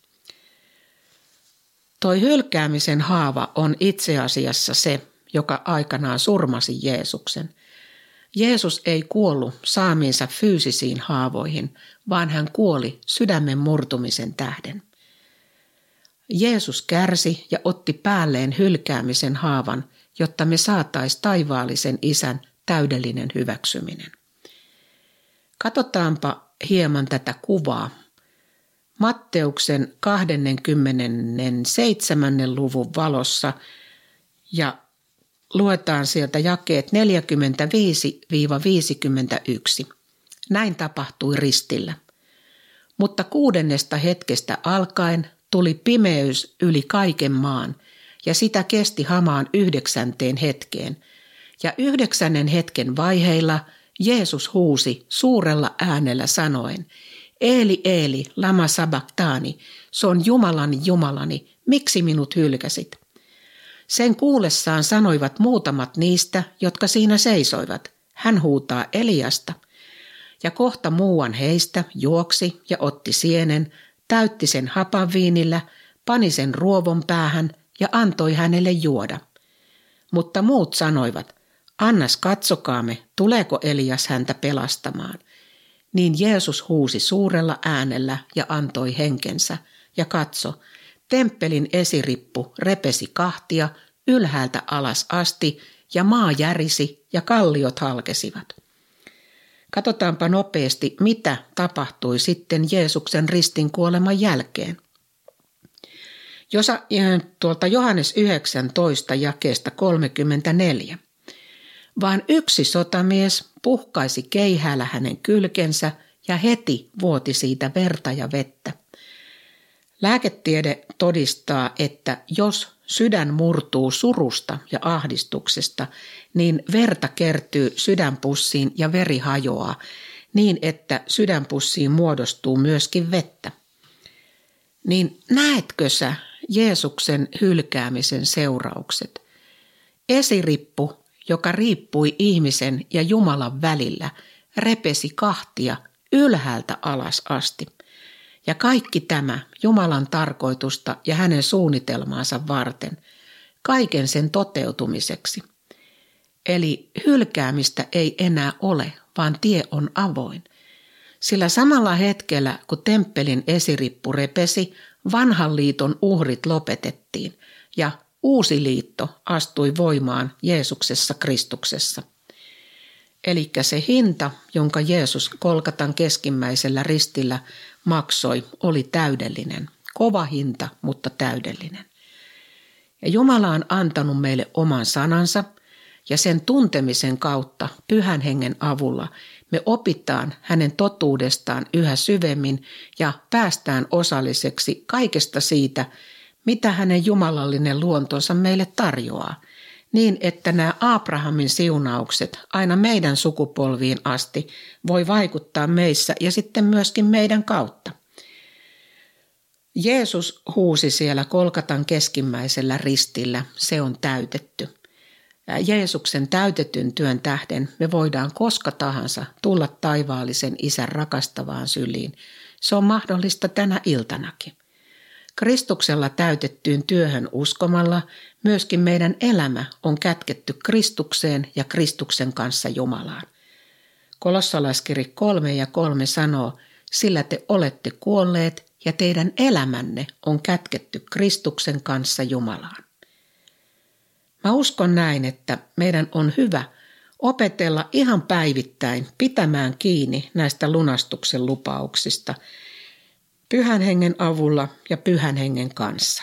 Toi hylkäämisen haava on itse asiassa se, joka aikanaan surmasi Jeesuksen. Jeesus ei kuollut saamiinsa fyysisiin haavoihin, vaan hän kuoli sydämen murtumisen tähden. Jeesus kärsi ja otti päälleen hylkäämisen haavan, jotta me saatais taivaallisen Isän täydellinen hyväksyminen. Katsotaanpa hieman tätä kuvaa. Matteuksen kaksikymmentäseitsemän luvun valossa ja luetaan sieltä jakeet neljäkymmentäviisi viisikymmentäyksi. Näin tapahtui ristillä. Mutta kuudennesta hetkestä alkaen tuli pimeys yli kaiken maan, ja sitä kesti hamaan yhdeksänteen hetkeen. Ja yhdeksännen hetken vaiheilla Jeesus huusi suurella äänellä sanoen, Eeli, Eeli, lama sabachthani, se on Jumalani, Jumalani, miksi minut hylkäsit? Sen kuullessaan sanoivat muutamat niistä, jotka siinä seisoivat, hän huutaa Eliasta. Ja kohta muuan heistä juoksi ja otti sienen, täytti sen hapanviinillä, pani sen ruovon päähän ja antoi hänelle juoda. Mutta muut sanoivat, annas katsokaamme, tuleeko Elias häntä pelastamaan. Niin Jeesus huusi suurella äänellä ja antoi henkensä, ja katso, temppelin esirippu repesi kahtia ylhäältä alas asti, ja maa järisi ja kalliot halkesivat. Katsotaanpa nopeasti, mitä tapahtui sitten Jeesuksen ristinkuoleman jälkeen. Josa, tuolta Johannes yhdeksäntoista jakeesta kolmekymmentäneljä. Vaan yksi sotamies puhkaisi keihäällä hänen kylkensä ja heti vuoti siitä verta ja vettä. Lääketiede todistaa, että jos sydän murtuu surusta ja ahdistuksesta, niin verta kertyy sydänpussiin ja veri hajoaa, niin että sydänpussiin muodostuu myöskin vettä. Niin näetkö sä Jeesuksen hylkäämisen seuraukset? Esirippu, joka riippui ihmisen ja Jumalan välillä, repesi kahtia ylhäältä alas asti. Ja kaikki tämä Jumalan tarkoitusta ja hänen suunnitelmaansa varten, kaiken sen toteutumiseksi. Eli hylkäämistä ei enää ole, vaan tie on avoin. Sillä samalla hetkellä, kun temppelin esirippu repesi, vanhan liiton uhrit lopetettiin ja uusi liitto astui voimaan Jeesuksessa Kristuksessa. Eli se hinta, jonka Jeesus Golgatan keskimmäisellä ristillä maksoi, oli täydellinen. Kova hinta, mutta täydellinen. Ja Jumala on antanut meille oman sanansa, ja sen tuntemisen kautta Pyhän Hengen avulla me opitaan hänen totuudestaan yhä syvemmin ja päästään osalliseksi kaikesta siitä, mitä hänen jumalallinen luontonsa meille tarjoaa, niin että nämä Abrahamin siunaukset aina meidän sukupolviin asti voi vaikuttaa meissä ja sitten myöskin meidän kautta. Jeesus huusi siellä Golgatan keskimmäisellä ristillä, se on täytetty. Jeesuksen täytetyn työn tähden me voidaan koska tahansa tulla taivaallisen Isän rakastavaan syliin. Se on mahdollista tänä iltanakin. Kristuksella täytettyyn työhön uskomalla myöskin meidän elämä on kätketty Kristukseen ja Kristuksen kanssa Jumalaan. Kolossalaiskirja kolme ja kolme sanoo, sillä te olette kuolleet ja teidän elämänne on kätketty Kristuksen kanssa Jumalaan. Mä uskon näin, että meidän on hyvä opetella ihan päivittäin pitämään kiinni näistä lunastuksen lupauksista Pyhän Hengen avulla ja Pyhän Hengen kanssa.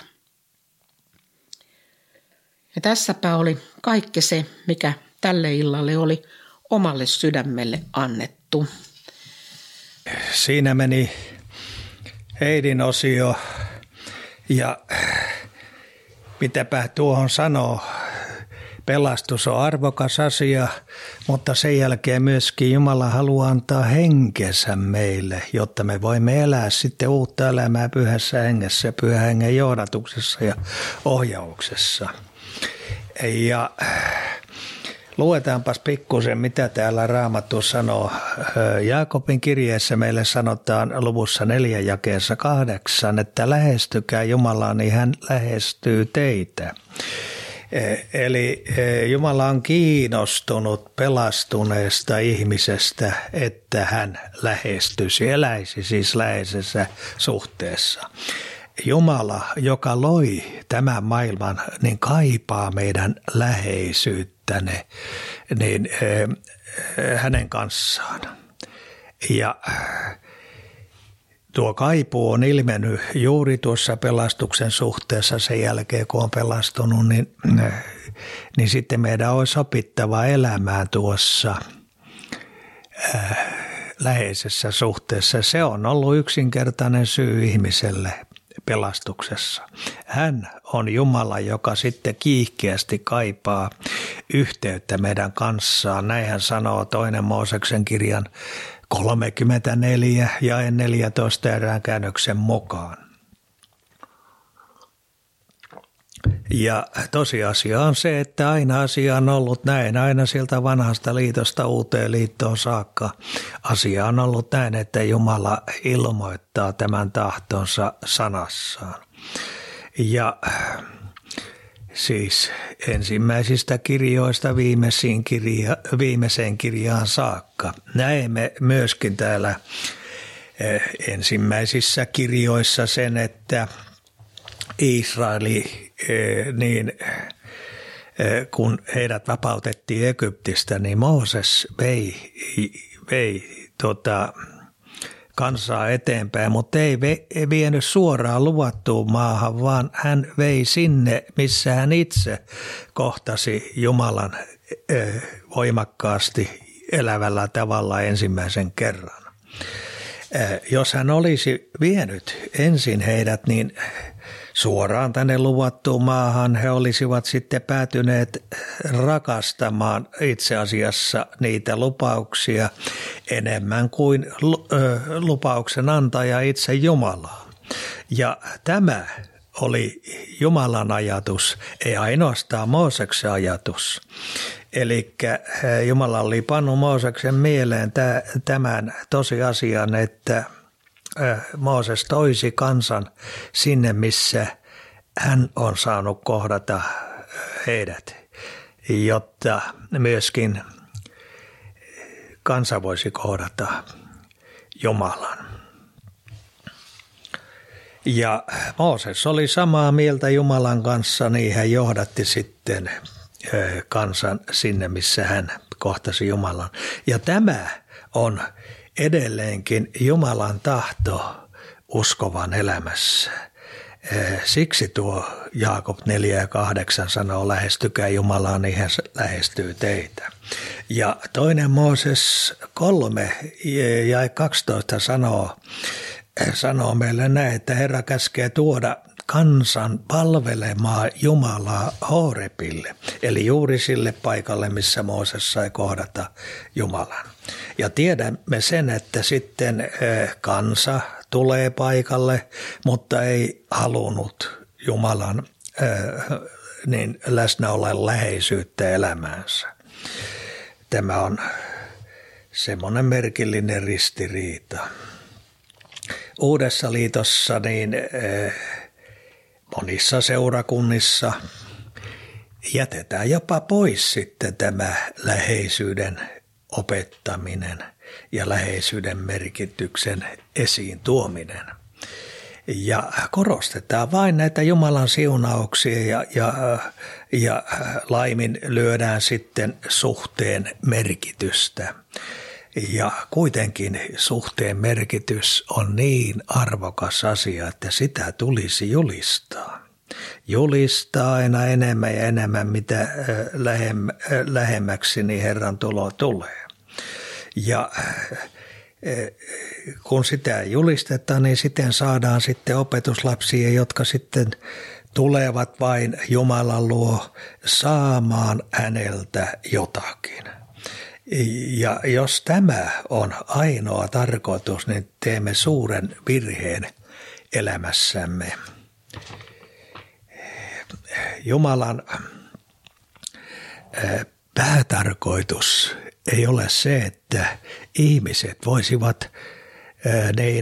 Ja tässäpä oli kaikki se, mikä tälle illalle oli omalle sydämelle annettu. Siinä meni Heidin osio ja mitäpä tuohon sanoo, pelastus on arvokas asia, mutta sen jälkeen myöskin Jumala haluaa antaa henkensä meille, jotta me voimme elää sitten uutta elämää pyhässä hengessä, pyhän hengen johdatuksessa ja ohjauksessa. Ja luetaanpas pikkusen, mitä täällä Raamattu sanoo. Jaakobin kirjeessä meille sanotaan luvussa neljä jakeessa kahdeksan, että lähestykää Jumalaa, niin hän lähestyy teitä. Eli Jumala on kiinnostunut pelastuneesta ihmisestä, että hän lähestyisi, eläisi siis läheisessä suhteessa. Jumala, joka loi tämän maailman, niin kaipaa meidän läheisyyttäne niin, äh, hänen kanssaan. Ja tuo kaipuu on ilmennyt juuri tuossa pelastuksen suhteessa sen jälkeen, kun on pelastunut, niin, niin sitten meidän olisi opittava elämään tuossa äh, läheisessä suhteessa. Se on ollut yksinkertainen syy ihmiselle pelastuksessa. Hän on Jumala, joka sitten kiihkeästi kaipaa yhteyttä meidän kanssaan. Näin hän sanoo toinen Mooseksen kirjan kolmekymmentäneljä ja neljätoista erään käännöksen mukaan. Ja tosiasia on se, että aina asia on ollut näin, aina sieltä vanhasta liitosta uuteen liittoon saakka. Asia on ollut näin, että Jumala ilmoittaa tämän tahtonsa sanassaan. Ja siis ensimmäisistä kirjoista viimeisiin kirja, viimeiseen kirjaan saakka. Näemme myöskin täällä ensimmäisissä kirjoissa sen, että Israeli, niin kun heidät vapautettiin Egyptistä, niin Mooses vei, vei tota, kansaa eteenpäin, mutta ei vienyt suoraan luvattuun maahan, vaan hän vei sinne, missä hän itse kohtasi Jumalan voimakkaasti elävällä tavalla ensimmäisen kerran. Jos hän olisi vienyt ensin heidät, niin suoraan tänne luvattuun maahan he olisivat sitten päätyneet rakastamaan itse asiassa niitä lupauksia enemmän kuin lupauksen antaja itse Jumalaa. Ja tämä oli Jumalan ajatus, ei ainoastaan Mooseksen ajatus. Eli Jumala oli pannut Mooseksen mieleen tämän tosiasian, että Mooses toisi kansan sinne, missä hän on saanut kohdata heidät, jotta myöskin kansa voisi kohdata Jumalan. Ja Mooses oli samaa mieltä Jumalan kanssa, niin hän johdatti sitten kansan sinne, missä hän kohtasi Jumalan. Ja tämä on edelleenkin Jumalan tahto uskovan elämässä. Siksi tuo Jaakob neljä ja kahdeksan sanoo, lähestykää Jumalaa, niin hän lähestyy teitä. Ja toinen Mooses kolme ja kaksitoista sanoo, sanoo meille näin, että Herra käskee tuoda kansan palvelemaan Jumalaa Horebille, eli juuri sille paikalle, missä Mooses sai kohdata Jumalan. Ja tiedämme sen, että sitten kansa tulee paikalle, mutta ei halunnut Jumalan niin läsnäolen läheisyyttä elämäänsä. Tämä on semmoinen merkillinen ristiriita. Uudessa liitossa niin monissa seurakunnissa jätetään jopa pois sitten tämä läheisyyden opettaminen ja läheisyyden merkityksen esiin tuominen. Ja korostetaan vain näitä Jumalan siunauksia ja, ja, ja laimin lyödään sitten suhteen merkitystä. Ja kuitenkin suhteen merkitys on niin arvokas asia, että sitä tulisi julistaa. Julistaa aina enemmän ja enemmän, mitä lähemmäksi niin Herran tulo tulee. Ja kun sitä julistetaan, niin siten saadaan sitten opetuslapsia, jotka sitten tulevat vain Jumalan luo saamaan häneltä jotakin. Ja jos tämä on ainoa tarkoitus, niin teemme suuren virheen elämässämme. Jumalan päätarkoitus ei ole se, että ihmiset voisivat niin,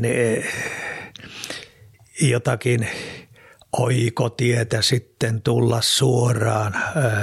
jotakin oikotietä sitten tulla suoraan,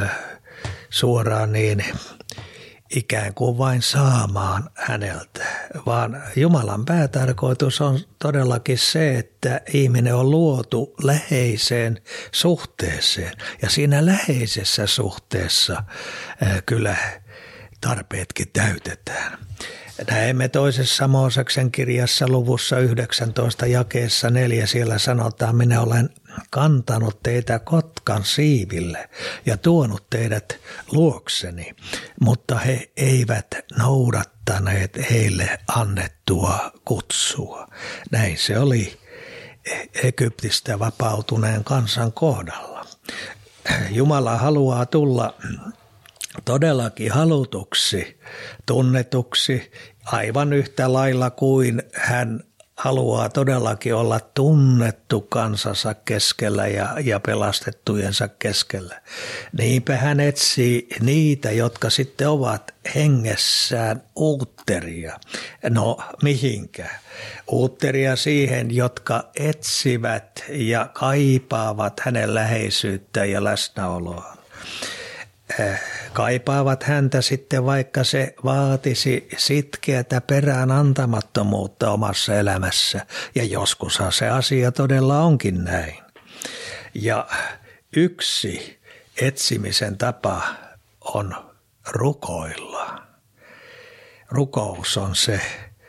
suoraan niin ikään kuin vain saamaan häneltä, vaan Jumalan päätarkoitus on todellakin se, että ihminen on luotu läheiseen suhteeseen ja siinä läheisessä suhteessa kyllä tarpeetkin täytetään. Näemme toisessa Mooseksen kirjassa luvussa yhdeksäntoista jakeessa neljä, siellä sanotaan, minä olen kantanut teitä kotkan siiville ja tuonut teidät luokseni, mutta he eivät noudattaneet heille annettua kutsua. Näin se oli Egyptistä vapautuneen kansan kohdalla. Jumala haluaa tulla todellakin halutuksi, tunnetuksi, aivan yhtä lailla kuin hän haluaa todellakin olla tunnettu kansansa keskellä ja, ja pelastettujensa keskellä. Niinpä hän etsii niitä, jotka sitten ovat hengessään uutteria. No mihinkä? Uutteria siihen, jotka etsivät ja kaipaavat hänen läheisyyttä ja läsnäoloaan. Kaipaavat häntä sitten, vaikka se vaatisi sitkeätä perään antamattomuutta omassa elämässä. Ja joskushan se asia todella onkin näin. Ja yksi etsimisen tapa on rukoilla. Rukous on se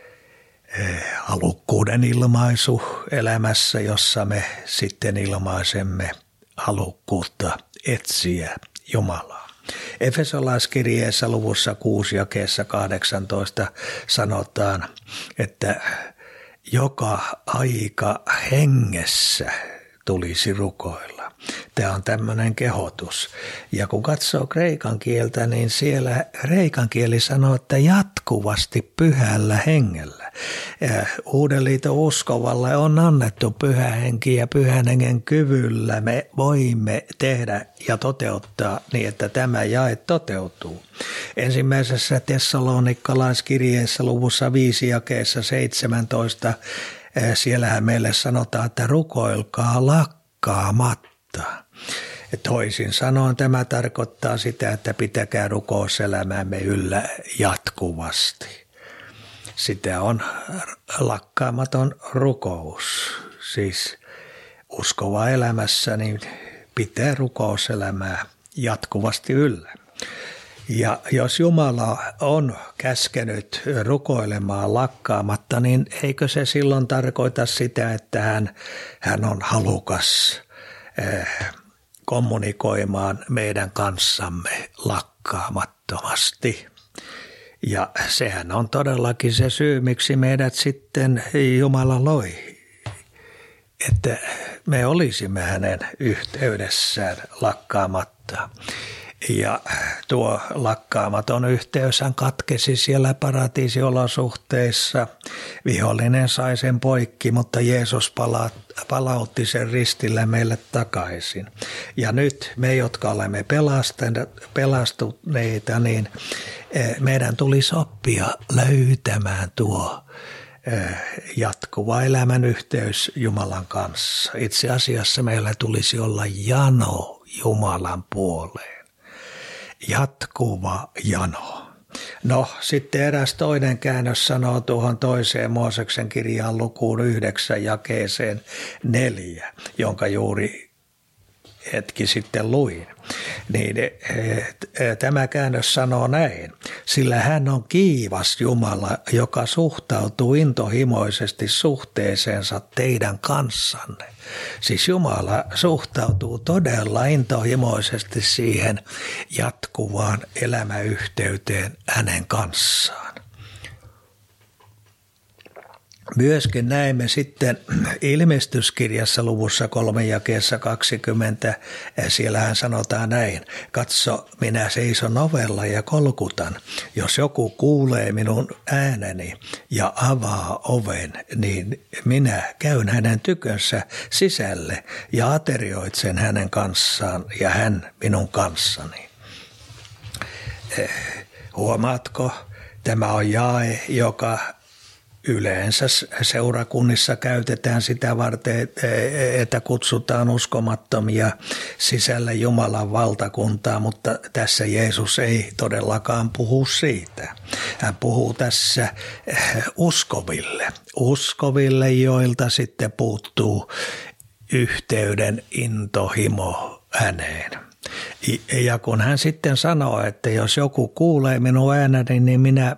halukkuuden ilmaisu elämässä, jossa me sitten ilmaisemme halukkuutta etsiä Jumalaa. Efesolaiskirjeessä luvussa kuusi jakeessa kahdeksantoista sanotaan, että joka aika hengessä tulisi rukoilla. Tämä on tämmöinen kehotus. Ja kun katsoo kreikan kieltä, niin siellä kreikan kieli sanoo, että jatkuvasti pyhällä hengellä. Uuden liiton uskovalle on annettu pyhä henki ja pyhän hengen kyvyllä me voimme tehdä ja toteuttaa niin, että tämä jae toteutuu. Ensimmäisessä tessalonikalaiskirjeessä luvussa viisi jakeessa seitsemäntoista siellähän meille sanotaan, että rukoilkaa lakkaamatta. Toisin sanoen tämä tarkoittaa sitä, että pitäkää rukouselämäämme yllä jatkuvasti. Sitä on lakkaamaton rukous, siis uskova elämässä niin pitää rukouselämää jatkuvasti yllä. Ja jos Jumala on käskenyt rukoilemaan lakkaamatta, niin eikö se silloin tarkoita sitä, että hän, hän on halukas eh, kommunikoimaan meidän kanssamme lakkaamattomasti. Ja sehän on todellakin se syy, miksi meidät sitten Jumala loi, että me olisimme hänen yhteydessään lakkaamatta. Ja tuo lakkaamaton yhteyshän katkesi siellä paratiisiolosuhteissa. Vihollinen sai sen poikki, mutta Jeesus palautti sen ristillä meille takaisin. Ja nyt me, jotka olemme pelastuneita, niin meidän tulisi oppia löytämään tuo jatkuva elämän yhteys Jumalan kanssa. Itse asiassa meillä tulisi olla jano Jumalan puoleen. Jatkuva jano. No sitten eräs toinen käännös sanoo tuohon toiseen Mooseksen kirjaan lukuun yhdeksän jakeeseen neljä, jonka juuri hetki sitten luin. Niin, tämä käännös sanoo näin, sillä hän on kiivas Jumala, joka suhtautuu intohimoisesti suhteeseensa teidän kanssanne. Siis Jumala suhtautuu todella intohimoisesti siihen jatkuvaan elämäyhteyteen hänen kanssaan. Myöskin näemme sitten ilmestyskirjassa luvussa kolme jakeessa kaksikymmentä, siellähän sanotaan näin, katso, minä seison ovella ja kolkutan, jos joku kuulee minun ääneni ja avaa oven, niin minä käyn hänen tykönsä sisälle ja aterioitsen hänen kanssaan ja hän minun kanssani. Eh, huomaatko, tämä on jae, joka yleensä seurakunnissa käytetään sitä varten, että kutsutaan uskomattomia sisälle Jumalan valtakuntaa, mutta tässä Jeesus ei todellakaan puhu siitä. Hän puhuu tässä uskoville, uskoville, joilta sitten puuttuu yhteyden intohimo häneen. Ja kun hän sitten sanoo, että jos joku kuulee minun ääneni, niin minä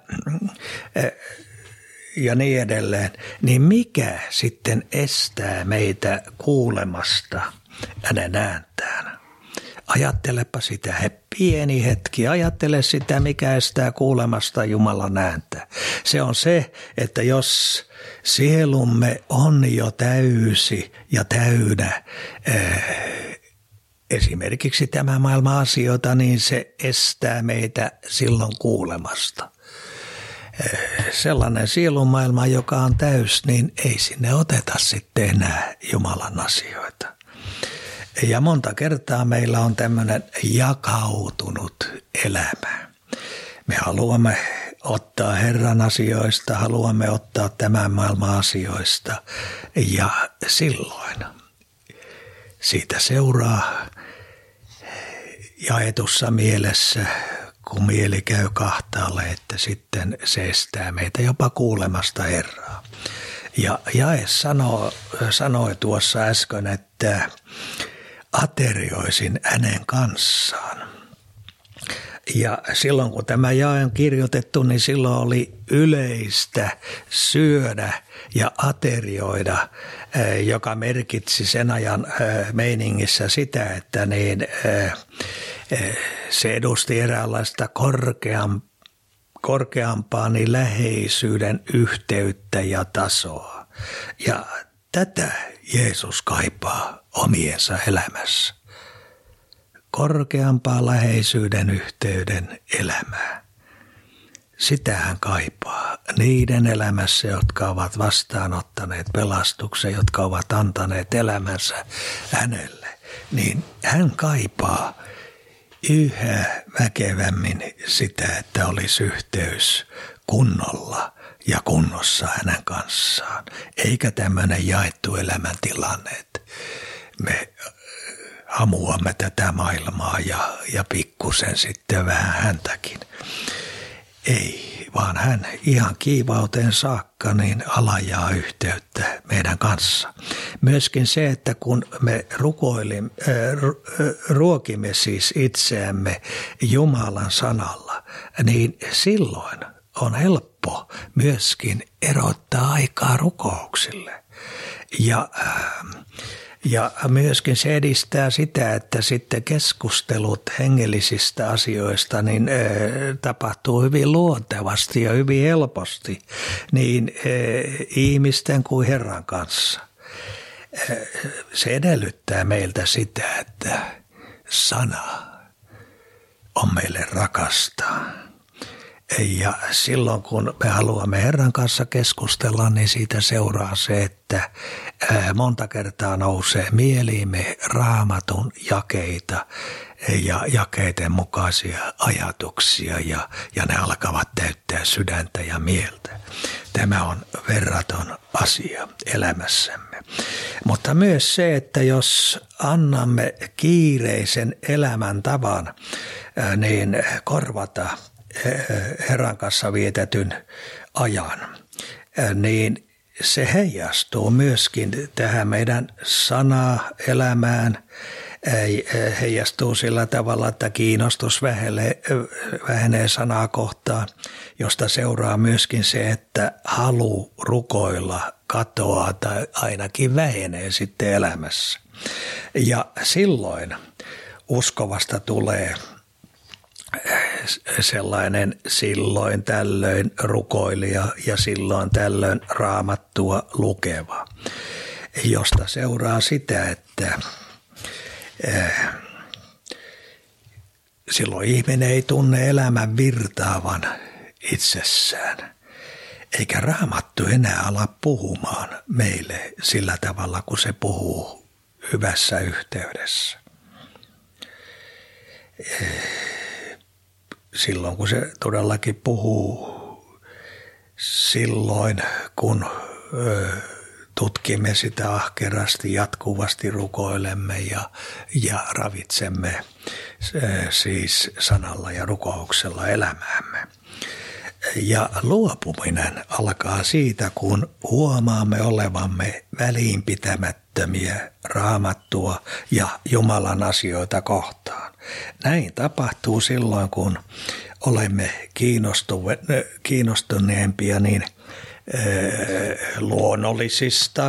ja niin edelleen, niin mikä sitten estää meitä kuulemasta hänen ääntään? Ajattelepa sitä he pieni hetki, ajattele sitä, mikä estää kuulemasta Jumalan ääntä. Se on se, että jos sielumme on jo täysi ja täydä äh, esimerkiksi tämän maailman asioita, niin se estää meitä silloin kuulemasta. Sellainen sielunmaailma, joka on täys, niin ei sinne oteta sitten enää Jumalan asioita. Ja monta kertaa meillä on tämmöinen jakautunut elämä. Me haluamme ottaa Herran asioista, haluamme ottaa tämän maailman asioista ja silloin siitä seuraa jaetussa mielessä, kun mieli käy kahtaalle, että sitten se estää meitä jopa kuulemasta Herraa. Ja jae sanoo, sanoi tuossa äsken, että aterioisin hänen kanssaan. Ja silloin kun tämä jae on kirjoitettu, niin silloin oli yleistä syödä ja aterioida, joka merkitsi sen ajan meiningissä sitä, että niin se edusti eräänlaista korkeampaa niin läheisyyden yhteyttä ja tasoa. Ja tätä Jeesus kaipaa omiensa elämässä. Korkeampaa läheisyyden yhteyden elämää. Sitä hän kaipaa niiden elämässä, jotka ovat vastaanottaneet pelastuksen, jotka ovat antaneet elämänsä hänelle. Niin hän kaipaa yhä väkevämmin sitä, että olisi yhteys kunnolla ja kunnossa hänen kanssaan. Eikä tämmöinen jaettu elämäntilanne, että me hamuamme tätä maailmaa ja, ja pikkusen sitten vähän häntäkin. Ei, vaan hän ihan kiivauteen saakka niin alajaa yhteyttä meidän kanssa. myöskin se, että kun me rukoilimme, ruokimme siis itseämme Jumalan sanalla, niin silloin on helppo myöskin erottaa aikaa rukouksille. Ja, ja myöskin se edistää sitä, että sitten keskustelut hengellisistä asioista niin ä, tapahtuu hyvin luontevasti ja hyvin helposti niin ä, ihmisten kuin Herran kanssa. Ä, se edellyttää meiltä sitä, että sana on meille rakasta. Ja silloin kun me haluamme Herran kanssa keskustella, niin siitä seuraa se, että monta kertaa nousee mieliimme Raamatun jakeita ja jakeiden mukaisia ajatuksia ja, ja ne alkavat täyttää sydäntä ja mieltä. Tämä on verraton asia elämässämme. Mutta myös se, että jos annamme kiireisen elämäntavan, niin korvata Herran kanssa vietetyn ajan, niin se heijastuu myöskin tähän meidän sana-elämään, heijastuu sillä tavalla, että kiinnostus vähenee, vähenee sanaa kohtaan, josta seuraa myöskin se, että halu rukoilla katoaa tai ainakin vähenee sitten elämässä. Ja silloin uskovasta tulee sellainen silloin tällöin rukoilija ja silloin tällöin Raamattua lukeva, josta seuraa sitä, että silloin ihminen ei tunne elämän virtaavan itsessään, eikä Raamattu enää ala puhumaan meille sillä tavalla, kun se puhuu hyvässä yhteydessä. Silloin kun se todellakin puhuu, silloin kun ö, tutkimme sitä ahkerasti, jatkuvasti rukoilemme ja, ja ravitsemme ö, siis sanalla ja rukouksella elämäämme. Ja luopuminen alkaa siitä, kun huomaamme olevamme väliinpitämättömiä Raamattua ja Jumalan asioita kohtaan. Näin tapahtuu silloin, kun olemme kiinnostuneempia niin luonnollisista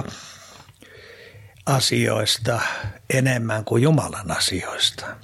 asioista enemmän kuin Jumalan asioista.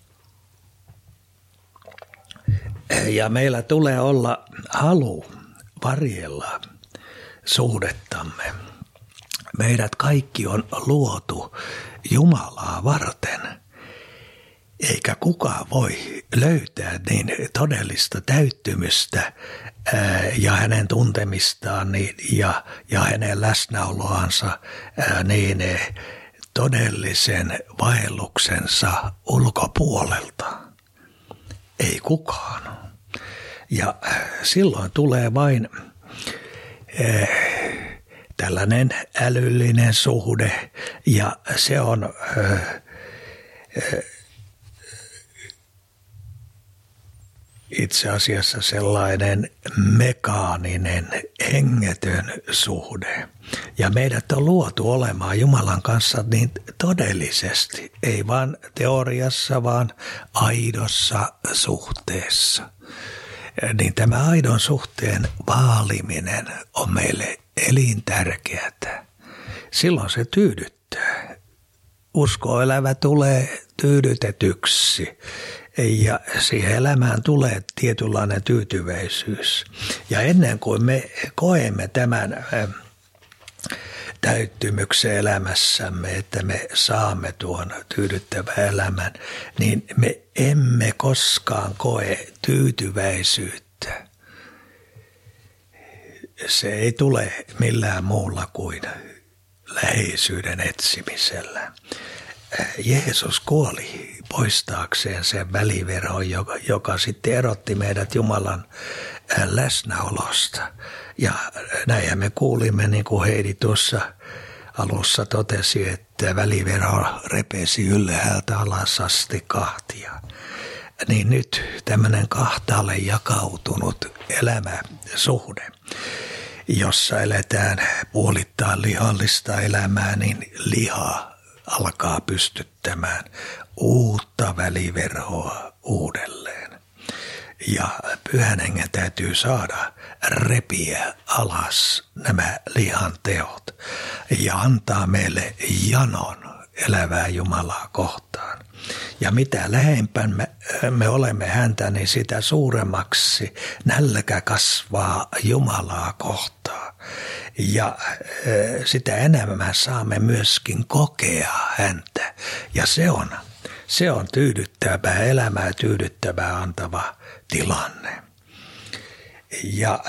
Ja meillä tulee olla halu varjella suhdettamme. Meidät kaikki on luotu Jumalaa varten, eikä kukaan voi löytää niin todellista täyttymystä ja hänen tuntemistaan ja, ja hänen läsnäoloansa niin todellisen vaelluksensa ulkopuolelta. Ei kukaan. Ja silloin tulee vain eh, tällainen älyllinen suhde ja se on eh, eh, itse asiassa sellainen mekaaninen, hengetön suhde. Ja meidät on luotu olemaan Jumalan kanssa niin todellisesti, ei vain teoriassa, vaan aidossa suhteessa. Niin tämä aidon suhteen vaaliminen on meille elintärkeää. Silloin se tyydyttää. Uskoelämä tulee tyydytetyksi. Ja siihen elämään tulee tietynlainen tyytyväisyys. Ja ennen kuin me koemme tämän täyttymyksen elämässämme, että me saamme tuon tyydyttävän elämän, niin me emme koskaan koe tyytyväisyyttä. Se ei tule millään muulla kuin läheisyyden etsimisellä. Jeesus kuoli poistaakseen sen väliveron, joka, joka sitten erotti meidät Jumalan läsnäolosta. Ja näinhän me kuulimme, niin kuin Heidi tuossa alussa totesi, että välivero repesi ylhäältä alas asti kahtia. Niin nyt tämmöinen kahtaalle jakautunut elämäsuhde jossa eletään puolittain lihallista elämää, niin liha alkaa pystyttämään uutta väliverhoa uudelleen. Ja Pyhän Hengen täytyy saada repiä alas nämä lihan teot ja antaa meille janon elävää Jumalaa kohtaan. Ja mitä lähempän me, me olemme häntä, niin sitä suuremmaksi nälkä kasvaa Jumalaa kohtaan. Ja e, sitä enemmän saamme myöskin kokea häntä. Ja se on, se on tyydyttävää, elämää tyydyttävää antava tilanne. Ja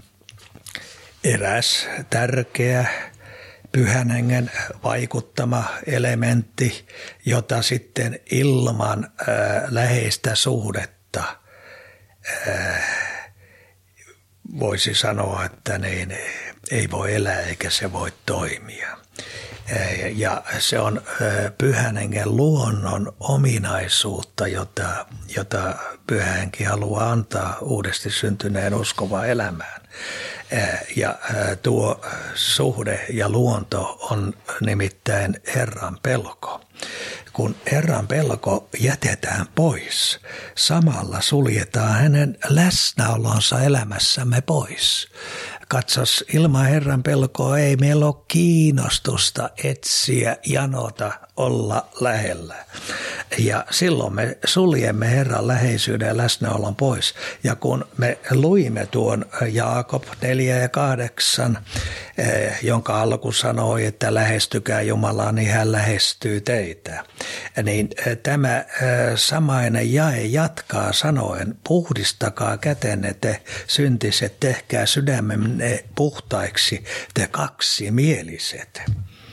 eräs tärkeä Pyhän Hengen vaikuttama elementti, jota sitten ilman ää, läheistä suhdetta ää, voisi sanoa, että niin, ei voi elää eikä se voi toimia. Ää, ja se on ää, Pyhän Hengen luonnon ominaisuutta, jota, jota Pyhä Henki haluaa antaa uudesti syntyneen uskovaan elämään. Ja tuo suhde ja luonto on nimittäin Herran pelko. Kun Herran pelko jätetään pois, samalla suljetaan hänen läsnäolonsa elämässämme pois. Katsos, ilman Herran pelkoa ei meillä ole kiinnostusta etsiä, janota, olla lähellä. Ja silloin me suljemme Herran läheisyyden ja läsnäolon pois. Ja kun me luimme tuon Jaakob neljä ja kahdeksan, jonka alku sanoi, että lähestykää Jumalaa, niin hän lähestyy teitä. Niin tämä samainen jae jatkaa sanoen, puhdistakaa kätenne te syntiset, tehkää sydämenne puhtaiksi te kaksimieliset.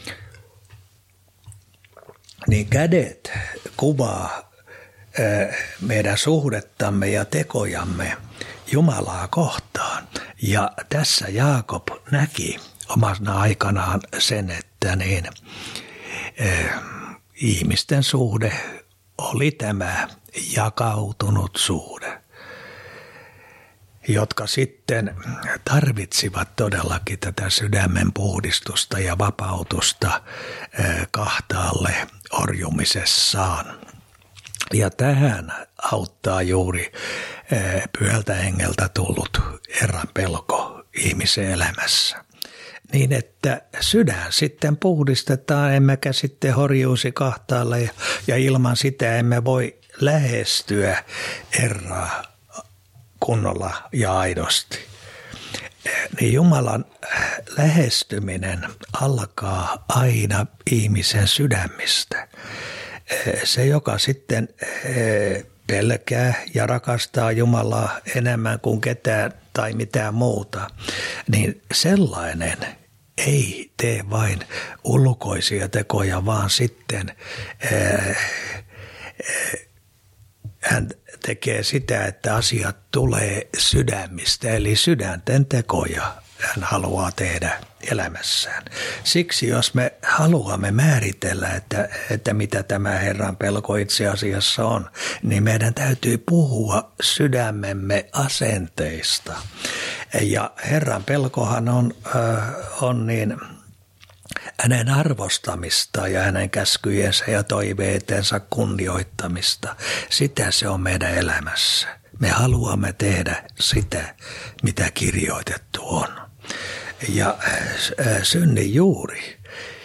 Niin kädet kuvaa meidän suhdettamme ja tekojamme Jumalaa kohtaan. Ja tässä Jaakob näki omana aikanaan sen, että niin, eh, ihmisten suhde oli tämä jakautunut suhde, jotka sitten tarvitsivat todellakin tätä sydämen puhdistusta ja vapautusta eh, kahtaalle orjumisessaan. Ja tähän auttaa juuri Pyhältä Hengeltä tullut Herran pelko ihmisen elämässä. Niin, että sydän sitten puhdistetaan, emmekä sitten horjuisi kahtaalle ja, ja ilman sitä emme voi lähestyä Herraa kunnolla ja aidosti. Niin Jumalan lähestyminen alkaa aina ihmisen sydämistä. Se, joka sitten pelkää ja rakastaa Jumalaa enemmän kuin ketään tai mitään muuta, niin sellainen ei tee vain ulkoisia tekoja, vaan sitten hän tekee sitä, että asiat tulee sydämistä, eli sydänten tekoja hän haluaa tehdä elämässään. Siksi jos me haluamme määritellä, että, että mitä tämä Herran pelko itse asiassa on, niin meidän täytyy puhua sydämemme asenteista. Ja Herran pelkohan on, äh, on niin hänen arvostamista ja hänen käskyjensä ja toiveidensa kunnioittamista. Sitä se on meidän elämässä. Me haluamme tehdä sitä, mitä kirjoitettu on. Ja synnin juuri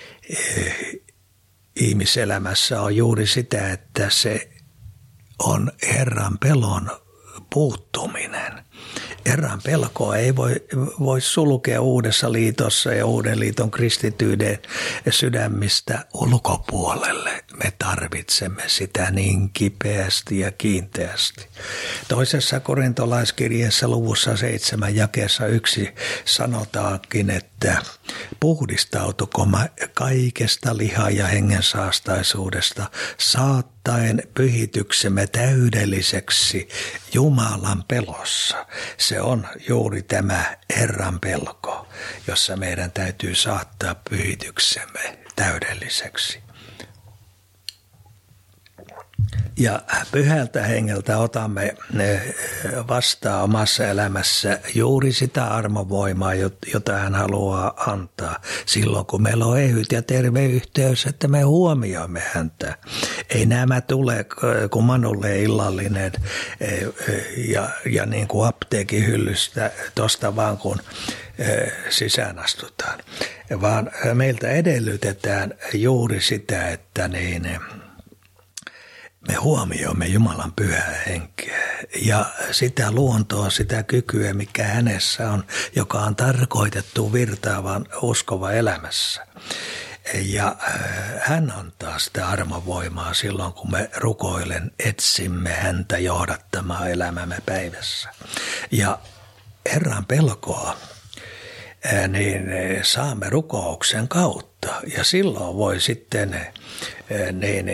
ihmiselämässä on juuri sitä, että se on Herran pelon puuttuminen. Herran pelkoa ei voi, voi sulkea uudessa liitossa ja uuden liiton kristityyden sydämistä ulkopuolelle. Me tarvitsemme sitä niin kipeästi ja kiinteästi. Toisessa korintolaiskirjeessä luvussa seitsemän jakeessa yksi sanotaankin, että puhdistautuko kaikesta liha- ja hengen saastaisuudesta saattaen pyhityksemme täydelliseksi Jumalan pelossa. Se on juuri tämä Herran pelko, jossa meidän täytyy saattaa pyhityksemme täydelliseksi. Ja pyhältä hengeltä otamme vastaan omassa elämässä juuri sitä armovoimaa, jota hän haluaa antaa silloin, kun meillä on ehyt ja terve yhteys, että me huomioimme häntä. Ei nämä tule kuin Manulle illallinen ja, ja niin kuin apteekin hyllystä tuosta vaan kun sisään astutaan, vaan meiltä edellytetään juuri sitä, että niin me huomioimme Jumalan pyhää henkeä ja sitä luontoa, sitä kykyä, mikä hänessä on, joka on tarkoitettu virtaavan uskova elämässä. Ja hän antaa sitä armovoimaa silloin, kun me rukoilen, etsimme häntä johdattamaan elämämme päivässä. Ja Herran pelkoa niin saamme rukouksen kautta ja silloin voi sitten niin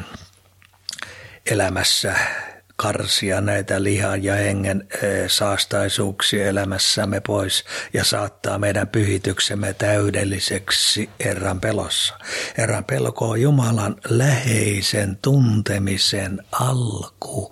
elämässä karsia näitä lihan ja hengen saastaisuuksia elämässämme pois ja saattaa meidän pyhityksemme täydelliseksi Herran pelossa. Herran pelko on Jumalan läheisen tuntemisen alku.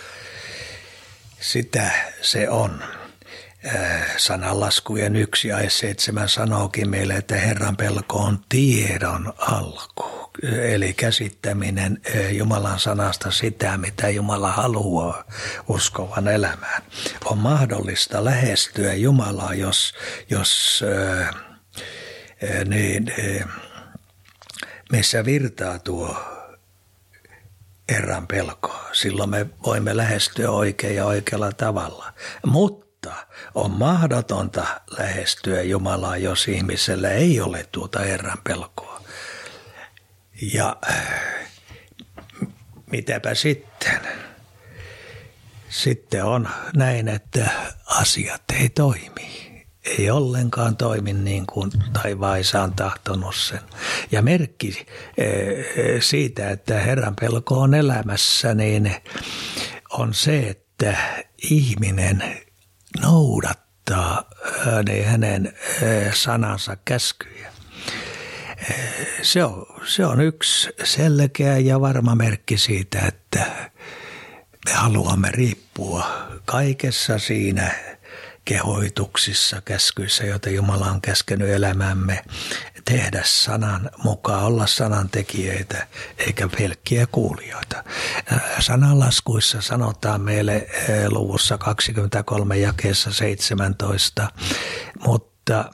Sitä se on. Sananlaskujen yksi ja seitsemän sanookin meille, että Herran pelko on tiedon alku. Eli käsittäminen Jumalan sanasta sitä, mitä Jumala haluaa uskovan elämään. On mahdollista lähestyä Jumalaa, jos, jos äh, niin, äh, missä virtaa tuo Herran pelko. Silloin me voimme lähestyä oikein ja oikealla tavalla. Mutta on mahdotonta lähestyä Jumalaa, jos ihmisellä ei ole tuota Herran pelkoa. Ja mitäpä sitten? Sitten on näin, että asiat ei toimi. Ei ollenkaan toimi niin kuin taivaissa on tahtonut sen. Ja merkki siitä, että Herran pelko on elämässä, niin on se, että ihminen noudattaa niin hänen sanansa käskyjä. Se on, se on yksi selkeä ja varma merkki siitä, että me haluamme riippua kaikessa siinä kehoituksissa, käskyissä, joita Jumala on käskenyt elämämme, tehdä sanan mukaan, olla sanan tekijöitä eikä pelkkiä kuulijoita. Sananlaskuissa sanotaan meille luvussa kaksikymmentäkolme jakeessa seitsemäntoista, mutta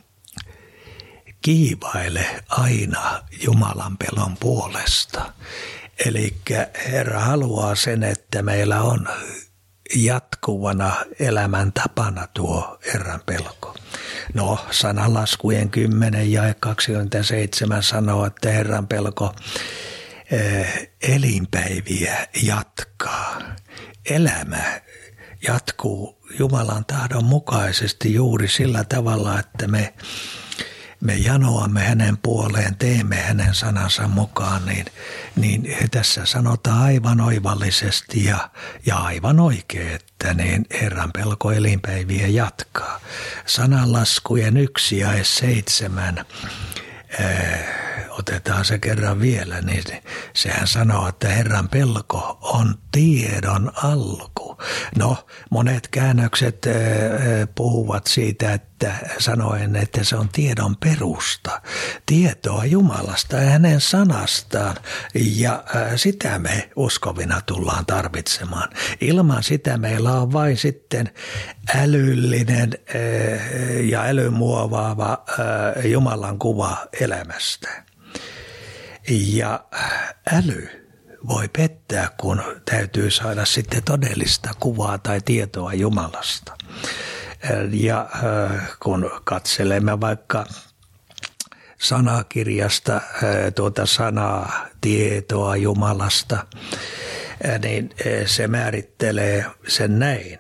kiivaile aina Jumalan pelon puolesta. Eli Herra haluaa sen, että meillä on jatkuvana elämän tapana tuo Herran pelko. No, sananlaskujen kymmenen ja kaksikymmentäseitsemän sanoo, että Herran pelko eh, elinpäiviä jatkaa. Elämä jatkuu Jumalan tahdon mukaisesti juuri sillä tavalla, että me me janoamme hänen puoleen, teemme hänen sanansa mukaan, niin, niin tässä sanotaan aivan oivallisesti ja, ja aivan oikein, että niin Herran pelko elinpäiviä jatkaa. Sananlaskujen yksi ja seitsemän, ää, otetaan se kerran vielä, niin sehän sanoo, että Herran pelko on tiedon alku. No, monet käännökset ää, puhuvat siitä, että sanoen, että se on tiedon perusta, tietoa Jumalasta ja hänen sanastaan, ja ää, sitä me uskovina tullaan tarvitsemaan. Ilman sitä meillä on vain sitten älyllinen ää, ja älymuovaava ää, Jumalan kuva elämästä. Ja äly voi pettää, kun täytyy saada sitten todellista kuvaa tai tietoa Jumalasta. Ja kun katselemme vaikka sanakirjasta tuota sanaa, tietoa Jumalasta, niin se määrittelee sen näin,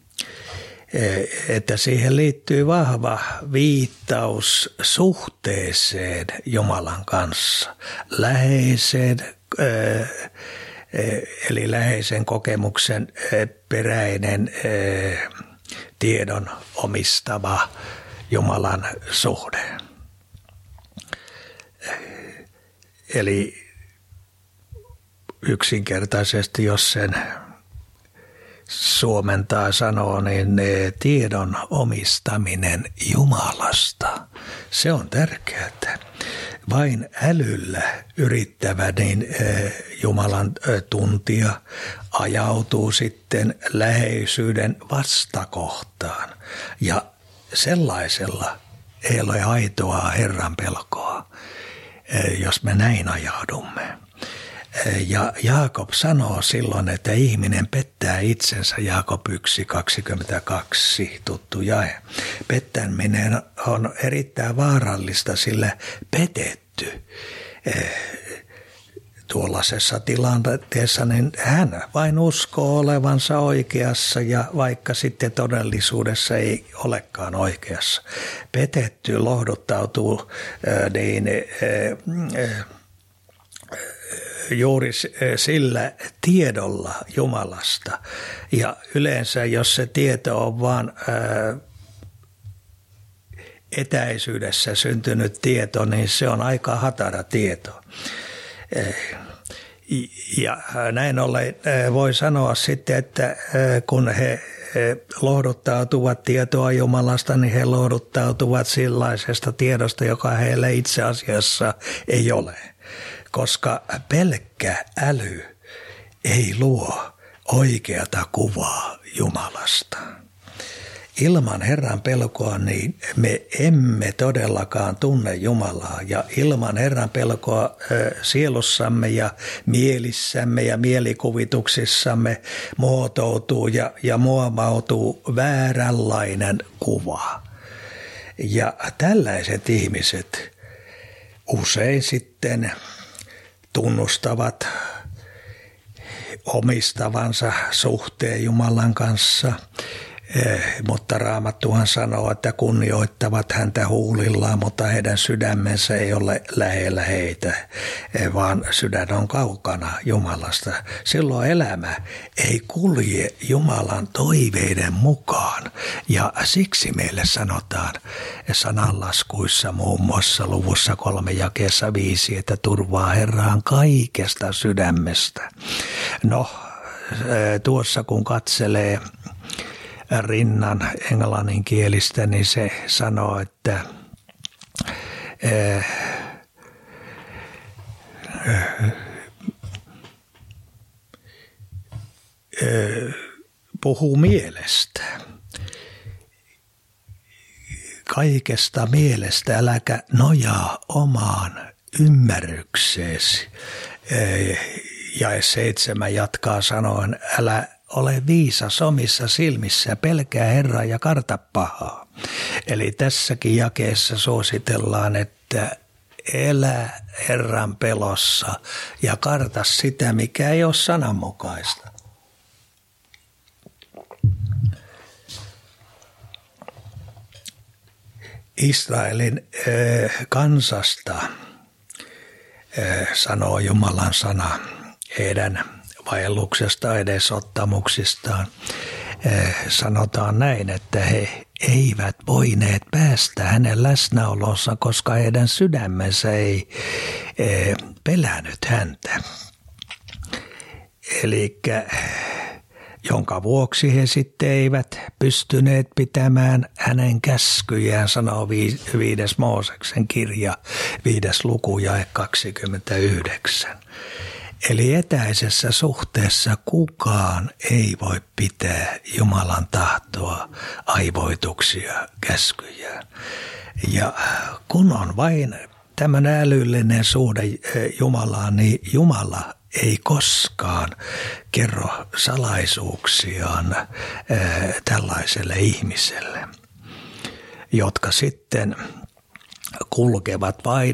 että siihen liittyy vahva viittaus suhteeseen Jumalan kanssa, läheiseen, eli läheisen kokemuksen peräinen tiedon omistava Jumalan suhde. Eli yksinkertaisesti, jos sen suomentaa sanoo, niin tiedon omistaminen Jumalasta, se on tärkeää. Vain älyllä yrittävä niin Jumalan tuntia ajautuu sitten läheisyyden vastakohtaan. Ja sellaisella ei ole aitoa Herran pelkoa, jos me näin ajaudumme. Ja Jaakob sanoo silloin, että ihminen pettää itsensä, Jaakob yksi kaksikymmentäkaksi, tuttu jae. Pettäminen on erittäin vaarallista, sillä petetty tuollaisessa tilanteessa, niin hän vain uskoo olevansa oikeassa ja vaikka sitten todellisuudessa ei olekaan oikeassa. Petetty lohduttautuu niin juuri sillä tiedolla Jumalasta. Ja yleensä, jos se tieto on vaan etäisyydessä syntynyt tieto, niin se on aika hatara tieto. Ja näin ollen voi sanoa sitten, että kun he lohduttautuvat tietoa Jumalasta, niin he lohduttautuvat sellaisesta tiedosta, joka heille itse asiassa ei ole. Koska pelkkä äly ei luo oikeata kuvaa Jumalasta. Ilman Herran pelkoa niin me emme todellakaan tunne Jumalaa, ja ilman Herran pelkoa sielussamme ja mielissämme ja mielikuvituksissamme muotoutuu ja, ja muovautuu vääränlainen kuva. Ja tällaiset ihmiset usein sitten tunnustavat omistavansa suhteen Jumalan kanssa, mutta Raamattuhan sanoo, että kunnioittavat häntä huulillaan, mutta heidän sydämensä ei ole lähellä heitä, vaan sydän on kaukana Jumalasta. Silloin elämä ei kulje Jumalan toiveiden mukaan, ja siksi meille sanotaan sananlaskuissa muun muassa luvussa kolme jakeessa viisi, että turvaa Herraan kaikesta sydämestä. No, tuossa kun katselee rinnan englanninkielistä, niin se sanoo, että äh, äh, äh, puhuu mielestä. Kaikesta mielestä äläkä nojaa omaan ymmärrykseesi. Äh, jae seitsemän jatkaa sanoen, älä ole viisas omissa silmissä, pelkää Herraa ja karta pahaa. Eli tässäkin jakeessa suositellaan, että elä Herran pelossa ja karta sitä, mikä ei ole sananmukaista. Israelin äh, kansasta äh, sanoo Jumalan sana heidän vaelluksesta edesottamuksistaan. Sanotaan näin, että he eivät voineet päästä hänen läsnäolonsa, koska heidän sydämensä ei pelännyt häntä. Eli jonka vuoksi he sitten eivät pystyneet pitämään hänen käskyjään, sanoo viides Mooseksen kirja, viides luku jae kaksikymmentäyhdeksän. Eli etäisessä suhteessa kukaan ei voi pitää Jumalan tahtoa, aivoituksia, käskyjä. Ja kun on vain tämmöinen älyllinen suhde Jumalaan, niin Jumala ei koskaan kerro salaisuuksiaan tällaiselle ihmiselle, jotka sitten kulkevat vain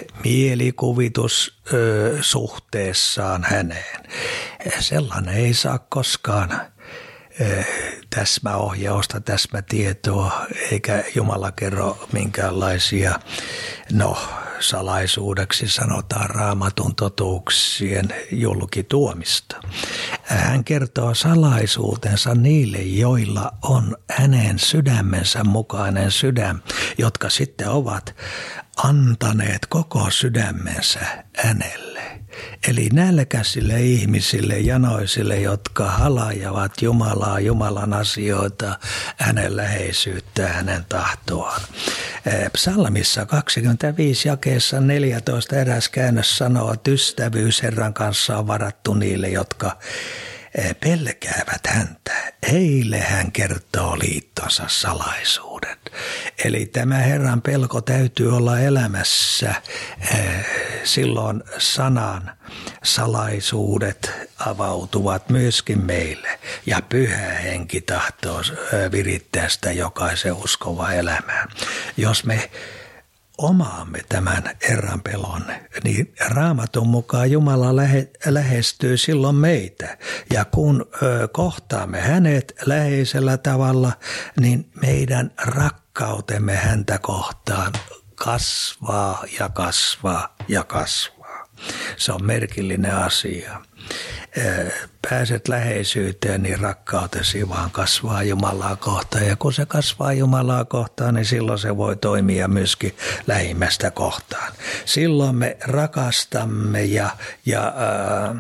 mielikuvitussuhteessaan häneen. Sellainen ei saa koskaan täsmäohjausta, täsmätietoa, eikä Jumala kerro minkäänlaisia, no salaisuudeksi sanotaan Raamatun totuuksien julkituomista. Hän kertoo salaisuutensa niille, joilla on hänen sydämensä mukainen sydän, jotka sitten ovat antaneet koko sydämensä hänelle. Eli nälkäisille ihmisille, janoisille, jotka halajavat Jumalaa, Jumalan asioita, hänen läheisyyttä, hänen tahtoaan. Psalmissa kaksikymmentäviisi jakeessa neljätoista eräs käännös sanoo, että ystävyys Herran kanssa on varattu niille, jotka pelkäävät häntä. Heille hän kertoo liittonsa salaisuuden. Eli tämä Herran pelko täytyy olla elämässä. Silloin sanan salaisuudet avautuvat myöskin meille. Ja Pyhä Henki tahtoo virittää sitä jokaisen uskova elämään. Jos me omaamme tämän Herran pelon, niin Raamatun mukaan Jumala lähe, lähestyy silloin meitä. Ja kun ö, kohtaamme hänet läheisellä tavalla, niin meidän rakkautemme häntä kohtaan kasvaa ja kasvaa ja kasvaa. Se on merkillinen asia. Pääset läheisyyteen, niin rakkautesi vaan kasvaa Jumalaa kohtaan. Ja kun se kasvaa Jumalaa kohtaan, niin silloin se voi toimia myöskin lähimmästä kohtaan. Silloin me rakastamme ja, ja ää,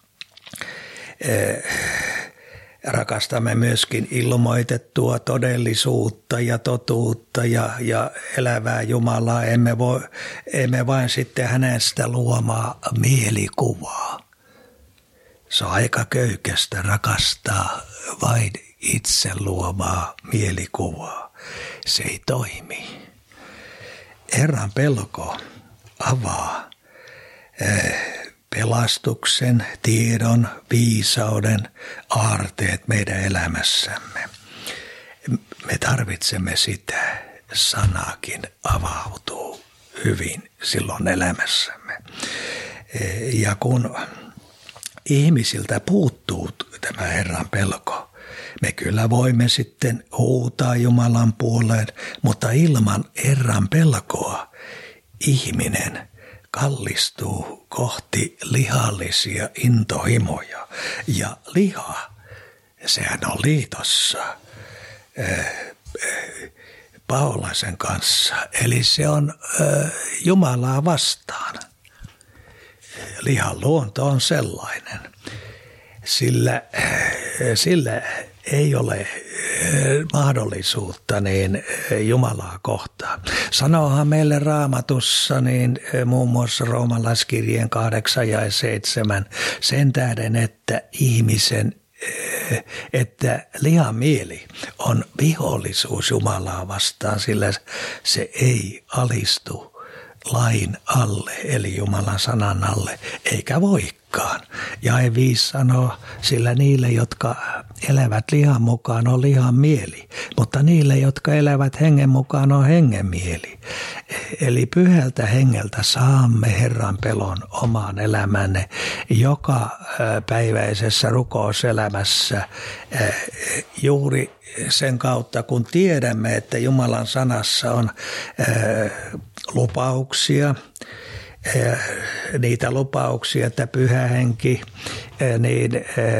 ää, rakastamme myöskin ilmoitettua todellisuutta ja totuutta ja, ja elävää Jumalaa. Emme, voi, emme vain sitten hänestä luomaa mielikuvaa. Se on aika köykästä rakastaa vain itse luomaa mielikuvaa. Se ei toimi. Herran pelko avaa pelastuksen, tiedon, viisauden aarteet meidän elämässämme. Me tarvitsemme sitä. Sanakin avautuu hyvin silloin elämässämme. Ja kun ihmisiltä puuttuu tämä Herran pelko, me kyllä voimme sitten huutaa Jumalan puoleen, mutta ilman Herran pelkoa ihminen kallistuu kohti lihallisia intohimoja. Ja liha, sehän on liitossa Paulasen kanssa, eli se on Jumalaa vastaan. Lihan luonto on sellainen, sillä, sillä ei ole mahdollisuutta niin Jumalaa kohtaan. Sanoohan meille Raamatussa niin muun muassa roomalaiskirjeen kahdeksan ja seitsemän sen tähden, että ihmisen että lihan mieli on vihollisuus Jumalaa vastaan, sillä se ei alistu lain alle, eli Jumalan sanan alle, eikä voikaan. Jae viisi sanoo, sillä niille, jotka elävät lihan mukaan, on lihan mieli, mutta niille, jotka elävät hengen mukaan, on hengen mieli. Eli pyhältä hengeltä saamme Herran pelon omaan elämänne joka päiväisessä rukouselämässä juuri sen kautta, kun tiedämme, että Jumalan sanassa on lupauksia, niitä lupauksia, että Pyhä Henki, niin,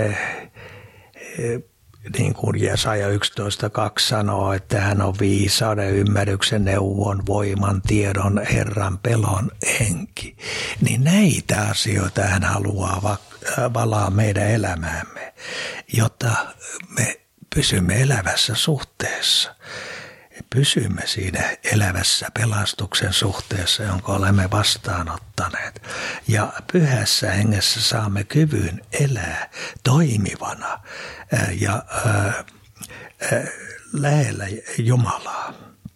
niin kuin Jesaja yksitoista kaksi sanoo, että hän on viisauden, ymmärryksen, neuvon, voiman, tiedon, Herran pelon henki. Niin näitä asioita hän haluaa valaa meidän elämäämme, jotta me pysymme elävässä suhteessa. Pysymme siinä elävässä pelastuksen suhteessa, jonka olemme vastaanottaneet. Ja pyhässä hengessä saamme kyvyn elää toimivana ja ää, ää, lähellä Jumalaa.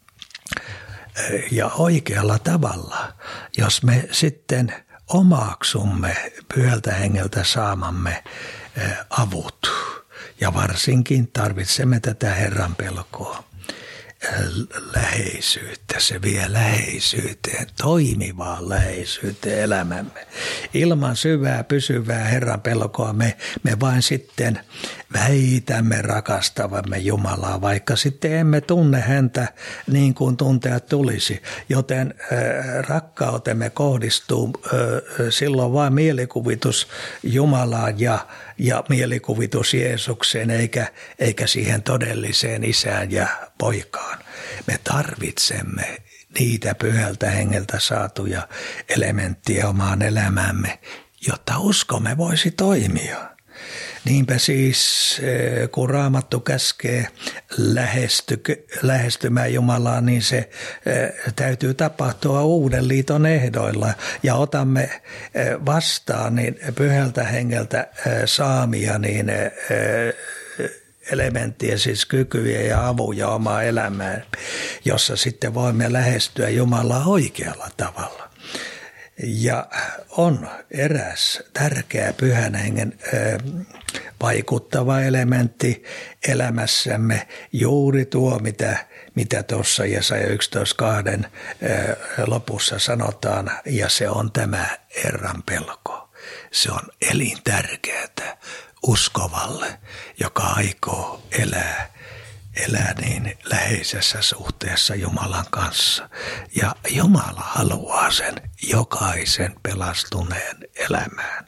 Ja oikealla tavalla, jos me sitten omaksumme pyhältä hengeltä saamamme ää, avut. Ja varsinkin tarvitsemme tätä Herran pelkoa. Läheisyyttä, se vie läheisyyteen, toimivaan läheisyyteen elämämme. Ilman syvää, pysyvää Herran pelkoa me, me vain sitten väitämme rakastavamme Jumalaa, vaikka sitten emme tunne häntä niin kuin tuntea tulisi. Joten äh, rakkautemme kohdistuu äh, silloin vain mielikuvitus Jumalaan ja, ja mielikuvitus Jeesukseen, eikä, eikä siihen todelliseen isään ja poikaan. Me tarvitsemme niitä pyhältä hengeltä saatuja elementtiä omaan elämäämme, jotta uskomme voisi toimia. Niinpä siis, kun Raamattu käskee lähesty, lähestymään Jumalaa, niin se täytyy tapahtua uuden liiton ehdoilla. Ja otamme vastaan niin pyhältä hengeltä saamia niin elementtiä, siis kykyjä ja avuja omaa elämään, jossa sitten voimme lähestyä Jumalaa oikealla tavalla. Ja on eräs tärkeä pyhän hengen vaikuttava elementti elämässämme, juuri tuo, mitä, mitä tuossa Jesaja yksitoista kahden lopussa sanotaan, ja se on tämä Herran pelko. Se on elintärkeää uskovalle, joka aikoo elää, elää niin läheisessä suhteessa Jumalan kanssa. Ja Jumala haluaa sen jokaisen pelastuneen elämään.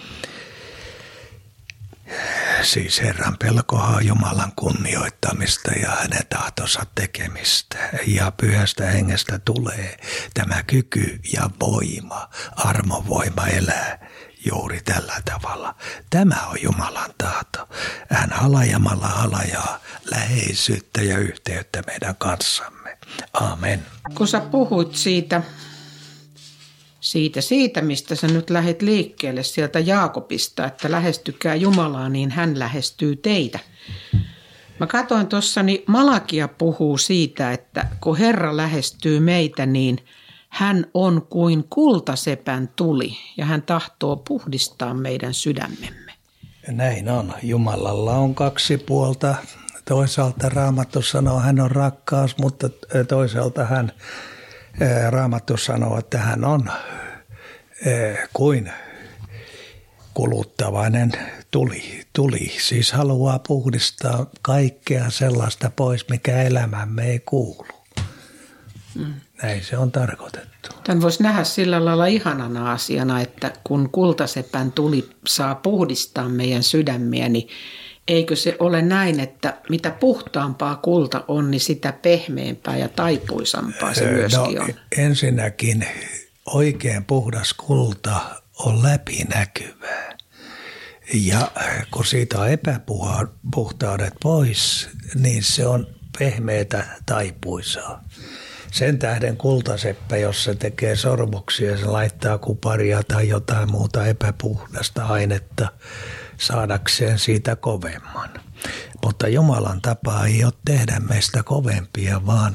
Siis Herran pelkohan on Jumalan kunnioittamista ja hänen tahtonsa tekemistä. Ja pyhästä hengestä tulee tämä kyky ja voima, armovoima elää juuri tällä tavalla. Tämä on Jumalan tahto. Hän halajamalla halajaa läheisyyttä ja yhteyttä meidän kanssamme. Amen. Kun sä puhuit siitä, siitä, siitä, mistä sä nyt lähdet liikkeelle sieltä Jaakobista, että lähestykää Jumalaa, niin hän lähestyy teitä. Mä katsoin tuossa, niin Malakia puhuu siitä, että kun Herra lähestyy meitä, niin hän on kuin kultasepän tuli ja hän tahtoo puhdistaa meidän sydämemme. Näin on. Jumalalla on kaksi puolta. Toisaalta Raamattu sanoo, hän on rakkaus, mutta toisaalta hän, Raamattu sanoo, että hän on kuin kuluttavainen tuli, tuli. Siis haluaa puhdistaa kaikkea sellaista pois, mikä elämämme ei kuulu. Mm. Näin se on tarkoitettu. Tämän voisi nähdä sillä lailla ihanana asiana, että kun kultasepän tuli saa puhdistaa meidän sydämiä, niin eikö se ole näin, että mitä puhtaampaa kulta on, niin sitä pehmeämpää ja taipuisampaa se myöskin no, on? Ensinnäkin oikein puhdas kulta on läpinäkyvää. Ja kun siitä on epäpuhtaudet pois, niin se on pehmeätä taipuisaa. Sen tähden kultaseppä, jos se tekee sormuksia, se laittaa kuparia tai jotain muuta epäpuhdasta ainetta saadakseen siitä kovemman. Mutta Jumalan tapa ei ole tehdä meistä kovempia, vaan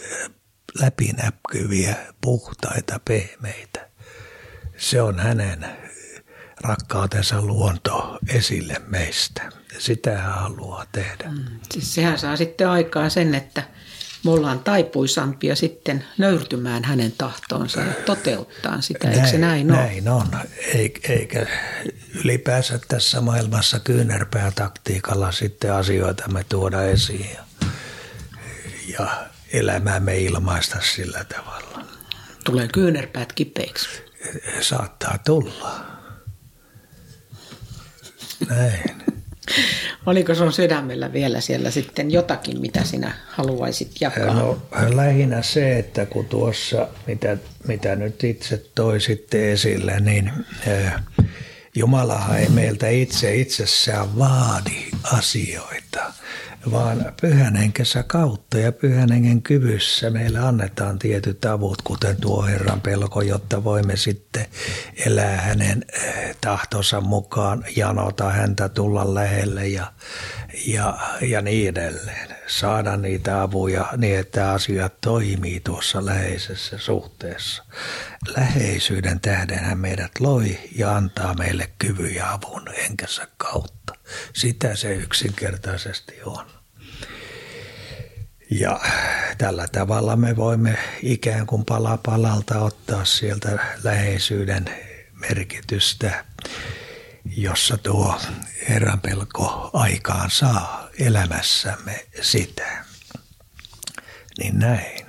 läpinäkyviä, puhtaita, pehmeitä. Se on hänen rakkautensa luonto esille meistä. Sitä hän haluaa tehdä. Mm, siis sehän saa sitten aikaa sen, että me ollaan taipuisampia sitten nöyrtymään hänen tahtoonsa ja toteuttaa sitä, eikö se näin ole? Näin on, eikä ylipäänsä tässä maailmassa kyynärpäätaktiikalla sitten asioita me tuoda esiin ja, ja elämäämme ilmaista sillä tavalla. Tulee kyynärpäät kipeiksi? Saattaa tulla. Näin. Oliko sun sydämellä vielä siellä sitten jotakin, mitä sinä haluaisit jakaa? No lähinnä se, että kun tuossa, mitä, mitä nyt itse toi sitten esille, niin äh, Jumalahan ei meiltä itse itsessään vaadi asioita, vaan pyhän henkensä kautta ja pyhän hengen kyvyssä meille annetaan tietyt avut, kuten tuo Herran pelko, jotta voimme sitten elää hänen tahtonsa mukaan, janota häntä, tulla lähelle ja, ja, ja niin edelleen. Saada niitä avuja niin, että asiat toimii tuossa läheisessä suhteessa. Läheisyyden tähden hän meidät loi ja antaa meille kyvyn ja avun henkensä kautta. Sitä se yksinkertaisesti on. Ja tällä tavalla me voimme ikään kuin pala palalta ottaa sieltä läheisyyden merkitystä, jossa tuo Herran pelko aikaan saa elämässämme sitä. Niin näin.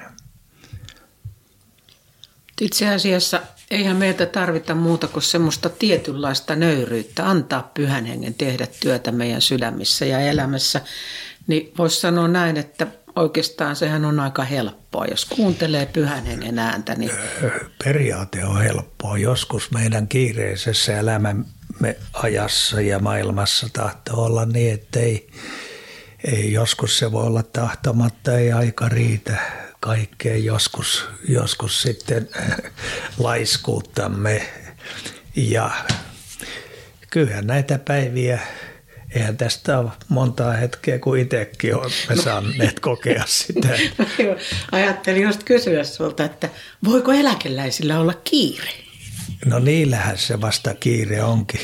Itse asiassa eihän meiltä tarvita muuta kuin semmoista tietynlaista nöyryyttä, antaa pyhän hengen tehdä työtä meidän sydämissä ja elämässä. Niin voisi sanoa näin, että oikeastaan sehän on aika helppoa. Jos kuuntelee Pyhän Hengen ääntä, niin... Periaate on helppoa. Joskus meidän kiireisessä elämämme ajassa ja maailmassa tahtoo olla niin, että ei, ei joskus se voi olla tahtomatta, ei aika riitä kaikkeen. Joskus, joskus sitten laiskuuttamme ja kyllähän näitä päiviä... Eihän tästä ole montaa hetkeä, kun itsekin olemme saaneet kokea sitä. Ajattelin just kysyä sulta, että voiko eläkeläisillä olla kiire? No niillähän se vasta kiire onkin.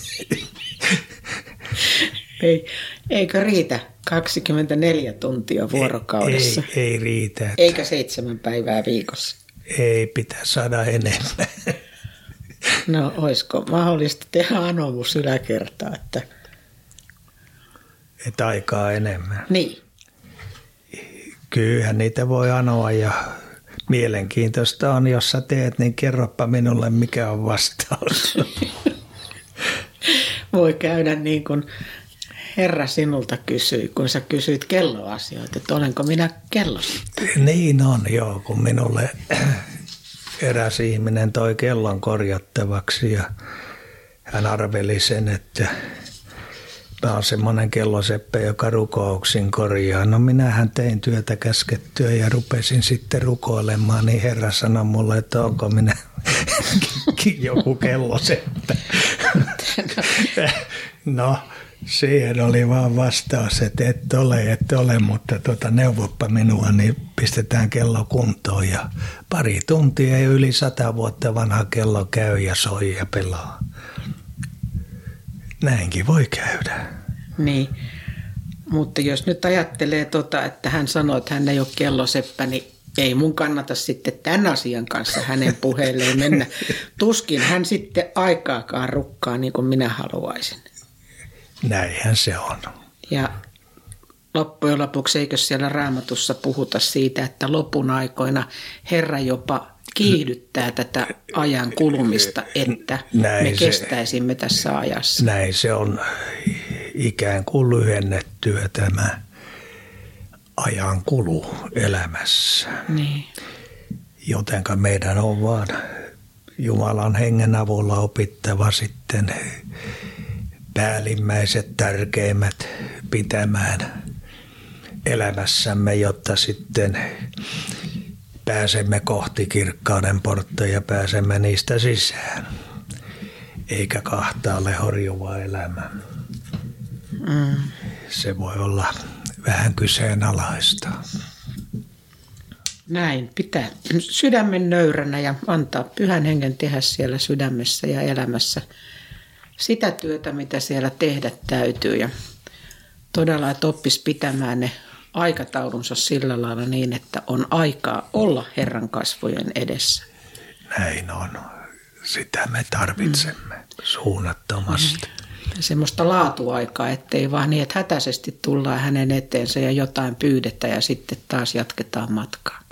Ei, eikö riitä kaksikymmentäneljä tuntia vuorokaudessa? Ei, ei riitä. Että eikä seitsemän päivää viikossa? Ei, pitää saada enemmän. No olisiko mahdollista tehdä anomus yläkertaa, että... Että aikaa enemmän. Niin. Kyllähän niitä voi anoa ja mielenkiintoista on, jos sä teet, niin kerropa minulle, mikä on vastaus. Voi käydä niin kuin Herra sinulta kysyi, kun sä kysyit kelloasioita, että olenko minä kellossa? Niin on, joo, kun minulle eräs ihminen toi kellon korjattavaksi ja hän arveli sen, että mä oon semmoinen kelloseppä, joka rukouksin korjaa. No minähän tein työtä käskettyä ja rupesin sitten rukoilemaan, niin Herra sanoi mulle, että onko minä joku kelloseppä. No siihen oli vaan vastaus, että et ole, et ole, mutta tuota, neuvoppa minua, niin pistetään kello kuntoon. Ja pari tuntia ja yli sata vuotta vanha kello käy ja soi ja pelaa. Näinkin voi käydä. Niin, mutta jos nyt ajattelee, tota, että hän sanoi, että hän ei ole kelloseppä, niin ei mun kannata sitten tämän asian kanssa hänen puheilleen mennä. Tuskin hän sitten aikaakaan rukkaa niin kuin minä haluaisin. Näinhän se on. Ja loppujen lopuksi eikö siellä Raamatussa puhuta siitä, että lopun aikoina Herra jopa kiihdyttää tätä ajan kulumista, että näin me kestäisimme se, tässä ajassa. Näin se on ikään kuin lyhennettyä tämä ajan kulu elämässä. Niin. Jotenka meidän on vaan Jumalan hengen avulla opittava sitten päällimmäiset tärkeimmät pitämään elämässämme, jotta sitten pääsemme kohti kirkkauden portteja, pääsemme niistä sisään, eikä kahtaalle horjuvaa elämää. Mm. Se voi olla vähän kyseenalaista. Näin, pitää sydämen nöyränä ja antaa Pyhän Hengen tehdä siellä sydämessä ja elämässä sitä työtä, mitä siellä tehdä täytyy. Ja todella, että oppisi pitämään ne aikataulunsa sillä lailla niin, että on aikaa olla Herran kasvojen edessä. Näin on. Sitä me tarvitsemme mm. suunnattomasti. Mm. Semmoista laatuaikaa, ettei vaan niin, että hätäisesti tullaan hänen eteensä ja jotain pyydetään ja sitten taas jatketaan matkaa.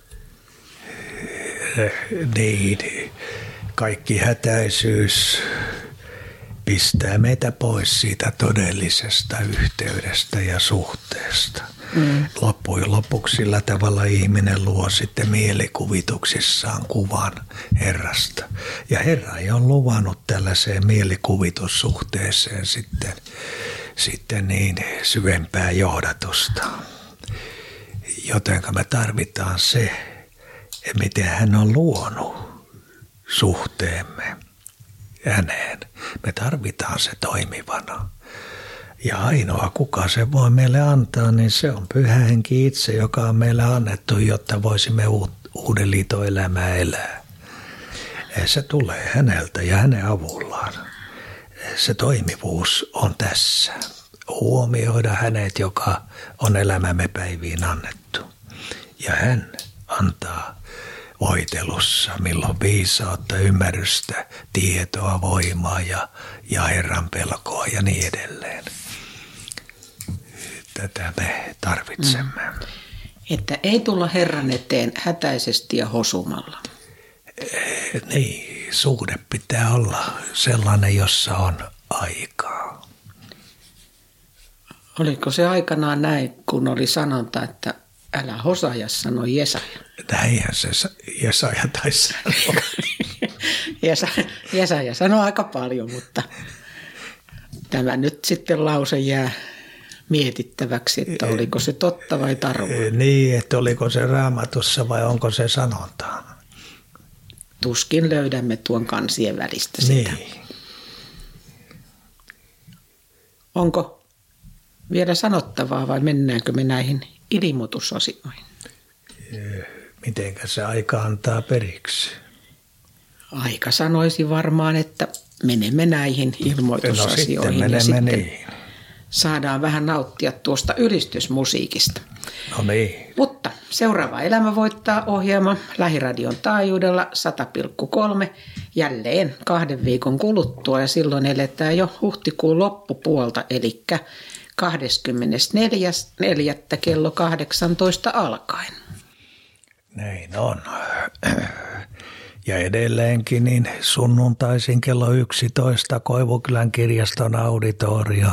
Niin, kaikki hätäisyys pistää meitä pois siitä todellisesta yhteydestä ja suhteesta. Mm. Loppujen lopuksi sillä tavalla ihminen luo sitten mielikuvituksissaan kuvan Herrasta. Ja Herra ei ole luvannut tällaiseen mielikuvitussuhteeseen sitten, sitten niin syvempää johdatusta. Jotenka me tarvitaan se, miten hän on luonut suhteemme häneen. Me tarvitaan se toimivana. Ja ainoa, kuka se voi meille antaa, niin se on Pyhä Henki itse, joka on meille annettu, jotta voisimme uuden liiton elämää elää. Se tulee häneltä ja hänen avullaan. Se toimivuus on tässä. Huomioida hänet, joka on elämämme päiviin annettu. Ja hän antaa voitelussa, milloin viisautta, ymmärrystä, tietoa, voimaa ja, ja Herran pelkoa ja niin edelleen. Tätä me tarvitsemme. Mm. Että ei tulla Herran eteen hätäisesti ja hosumalla. Eh, niin, suhde pitää olla sellainen, jossa on aikaa. Oliko se aikanaan näin, kun oli sanonta, että Älä Hosaja, sanoi Jesaja. Näinhän se Jesaja taisi sanoa. Jesaja sanoi aika paljon, mutta tämä nyt sitten lause jää mietittäväksi, että oliko se totta vai tarua. Niin, että oliko se Raamatussa vai onko se sanonta. Tuskin löydämme tuon kansien välistä sitä. Niin. Onko vielä sanottavaa vai mennäänkö me näihin ilmoitusasioihin? Mitenkä se aika antaa periksi? Aika sanoisi varmaan, että menemme näihin ilmoitusasioihin. No sitten menemme niihin. Saadaan vähän nauttia tuosta ylistysmusiikista. No niin. Mutta seuraava Elämä voittaa -ohjelma Lähiradion taajuudella sata pilkku kolme jälleen kahden viikon kuluttua ja silloin eletään jo huhtikuun loppupuolta, eli kahdeskymmenesneljäs neljättä kello kahdeksantoista alkaen. Näin on. Ja edelleenkin niin sunnuntaisin kello yksitoista Koivukylän kirjaston auditorio.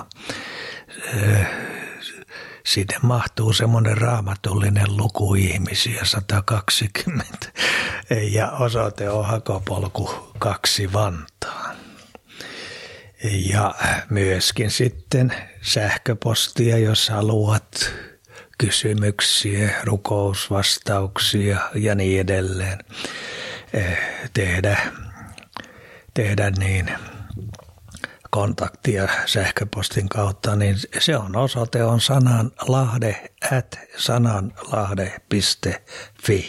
Sinne mahtuu semmoinen raamatullinen luku ihmisiä, sata kaksikymmentä, ja osoite on Hakopolku kaksi Vantaa. Ja myöskin sitten sähköpostia, jos haluat kysymyksiä, rukousvastauksia ja niin edelleen tehdä, tehdä niin kontaktia sähköpostin kautta, niin se on osoite on sananlahde at sananlahde piste fi.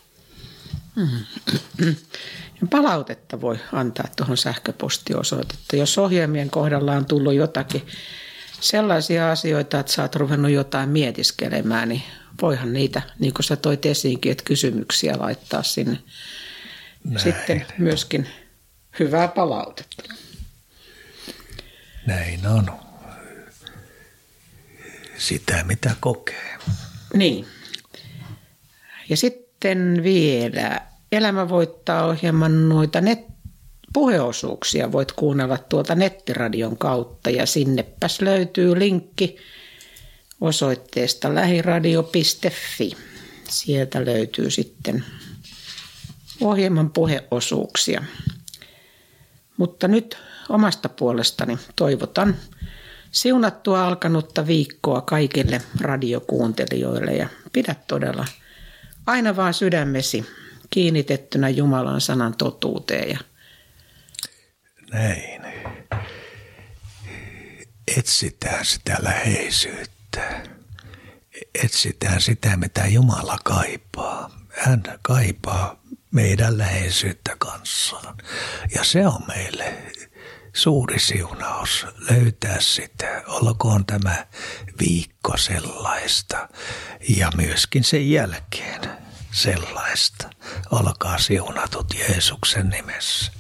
Palautetta voi antaa tuohon sähköpostiosoitetta. Jos ohjelmien kohdalla on tullut jotakin sellaisia asioita, että sä oot ruvennut jotain mietiskelemään, niin voihan niitä, niin kuin sä toit esiinkin, että kysymyksiä laittaa sinne. Näin. Sitten myöskin hyvää palautetta. Näin on. Sitä, mitä kokee. Niin. Ja sitten vielä Elämä voittaa -ohjelman noita net- puheosuuksia voit kuunnella tuolta nettiradion kautta ja sinnepäs löytyy linkki osoitteesta lähiradio piste fi. Sieltä löytyy sitten ohjelman puheosuuksia. Mutta nyt omasta puolestani toivotan siunattua alkanutta viikkoa kaikille radiokuuntelijoille ja pidä todella aina vaan sydämesi kiinnitettynä Jumalan sanan totuuteen. Ja näin. Etsitään sitä läheisyyttä. Etsitään sitä, mitä Jumala kaipaa. Hän kaipaa meidän läheisyyttä kanssaan. Ja se on meille suuri siunaus löytää sitä. Olkoon tämä viikko sellaista ja myöskin sen jälkeen sellaista. Olkaa siunatut Jeesuksen nimessä.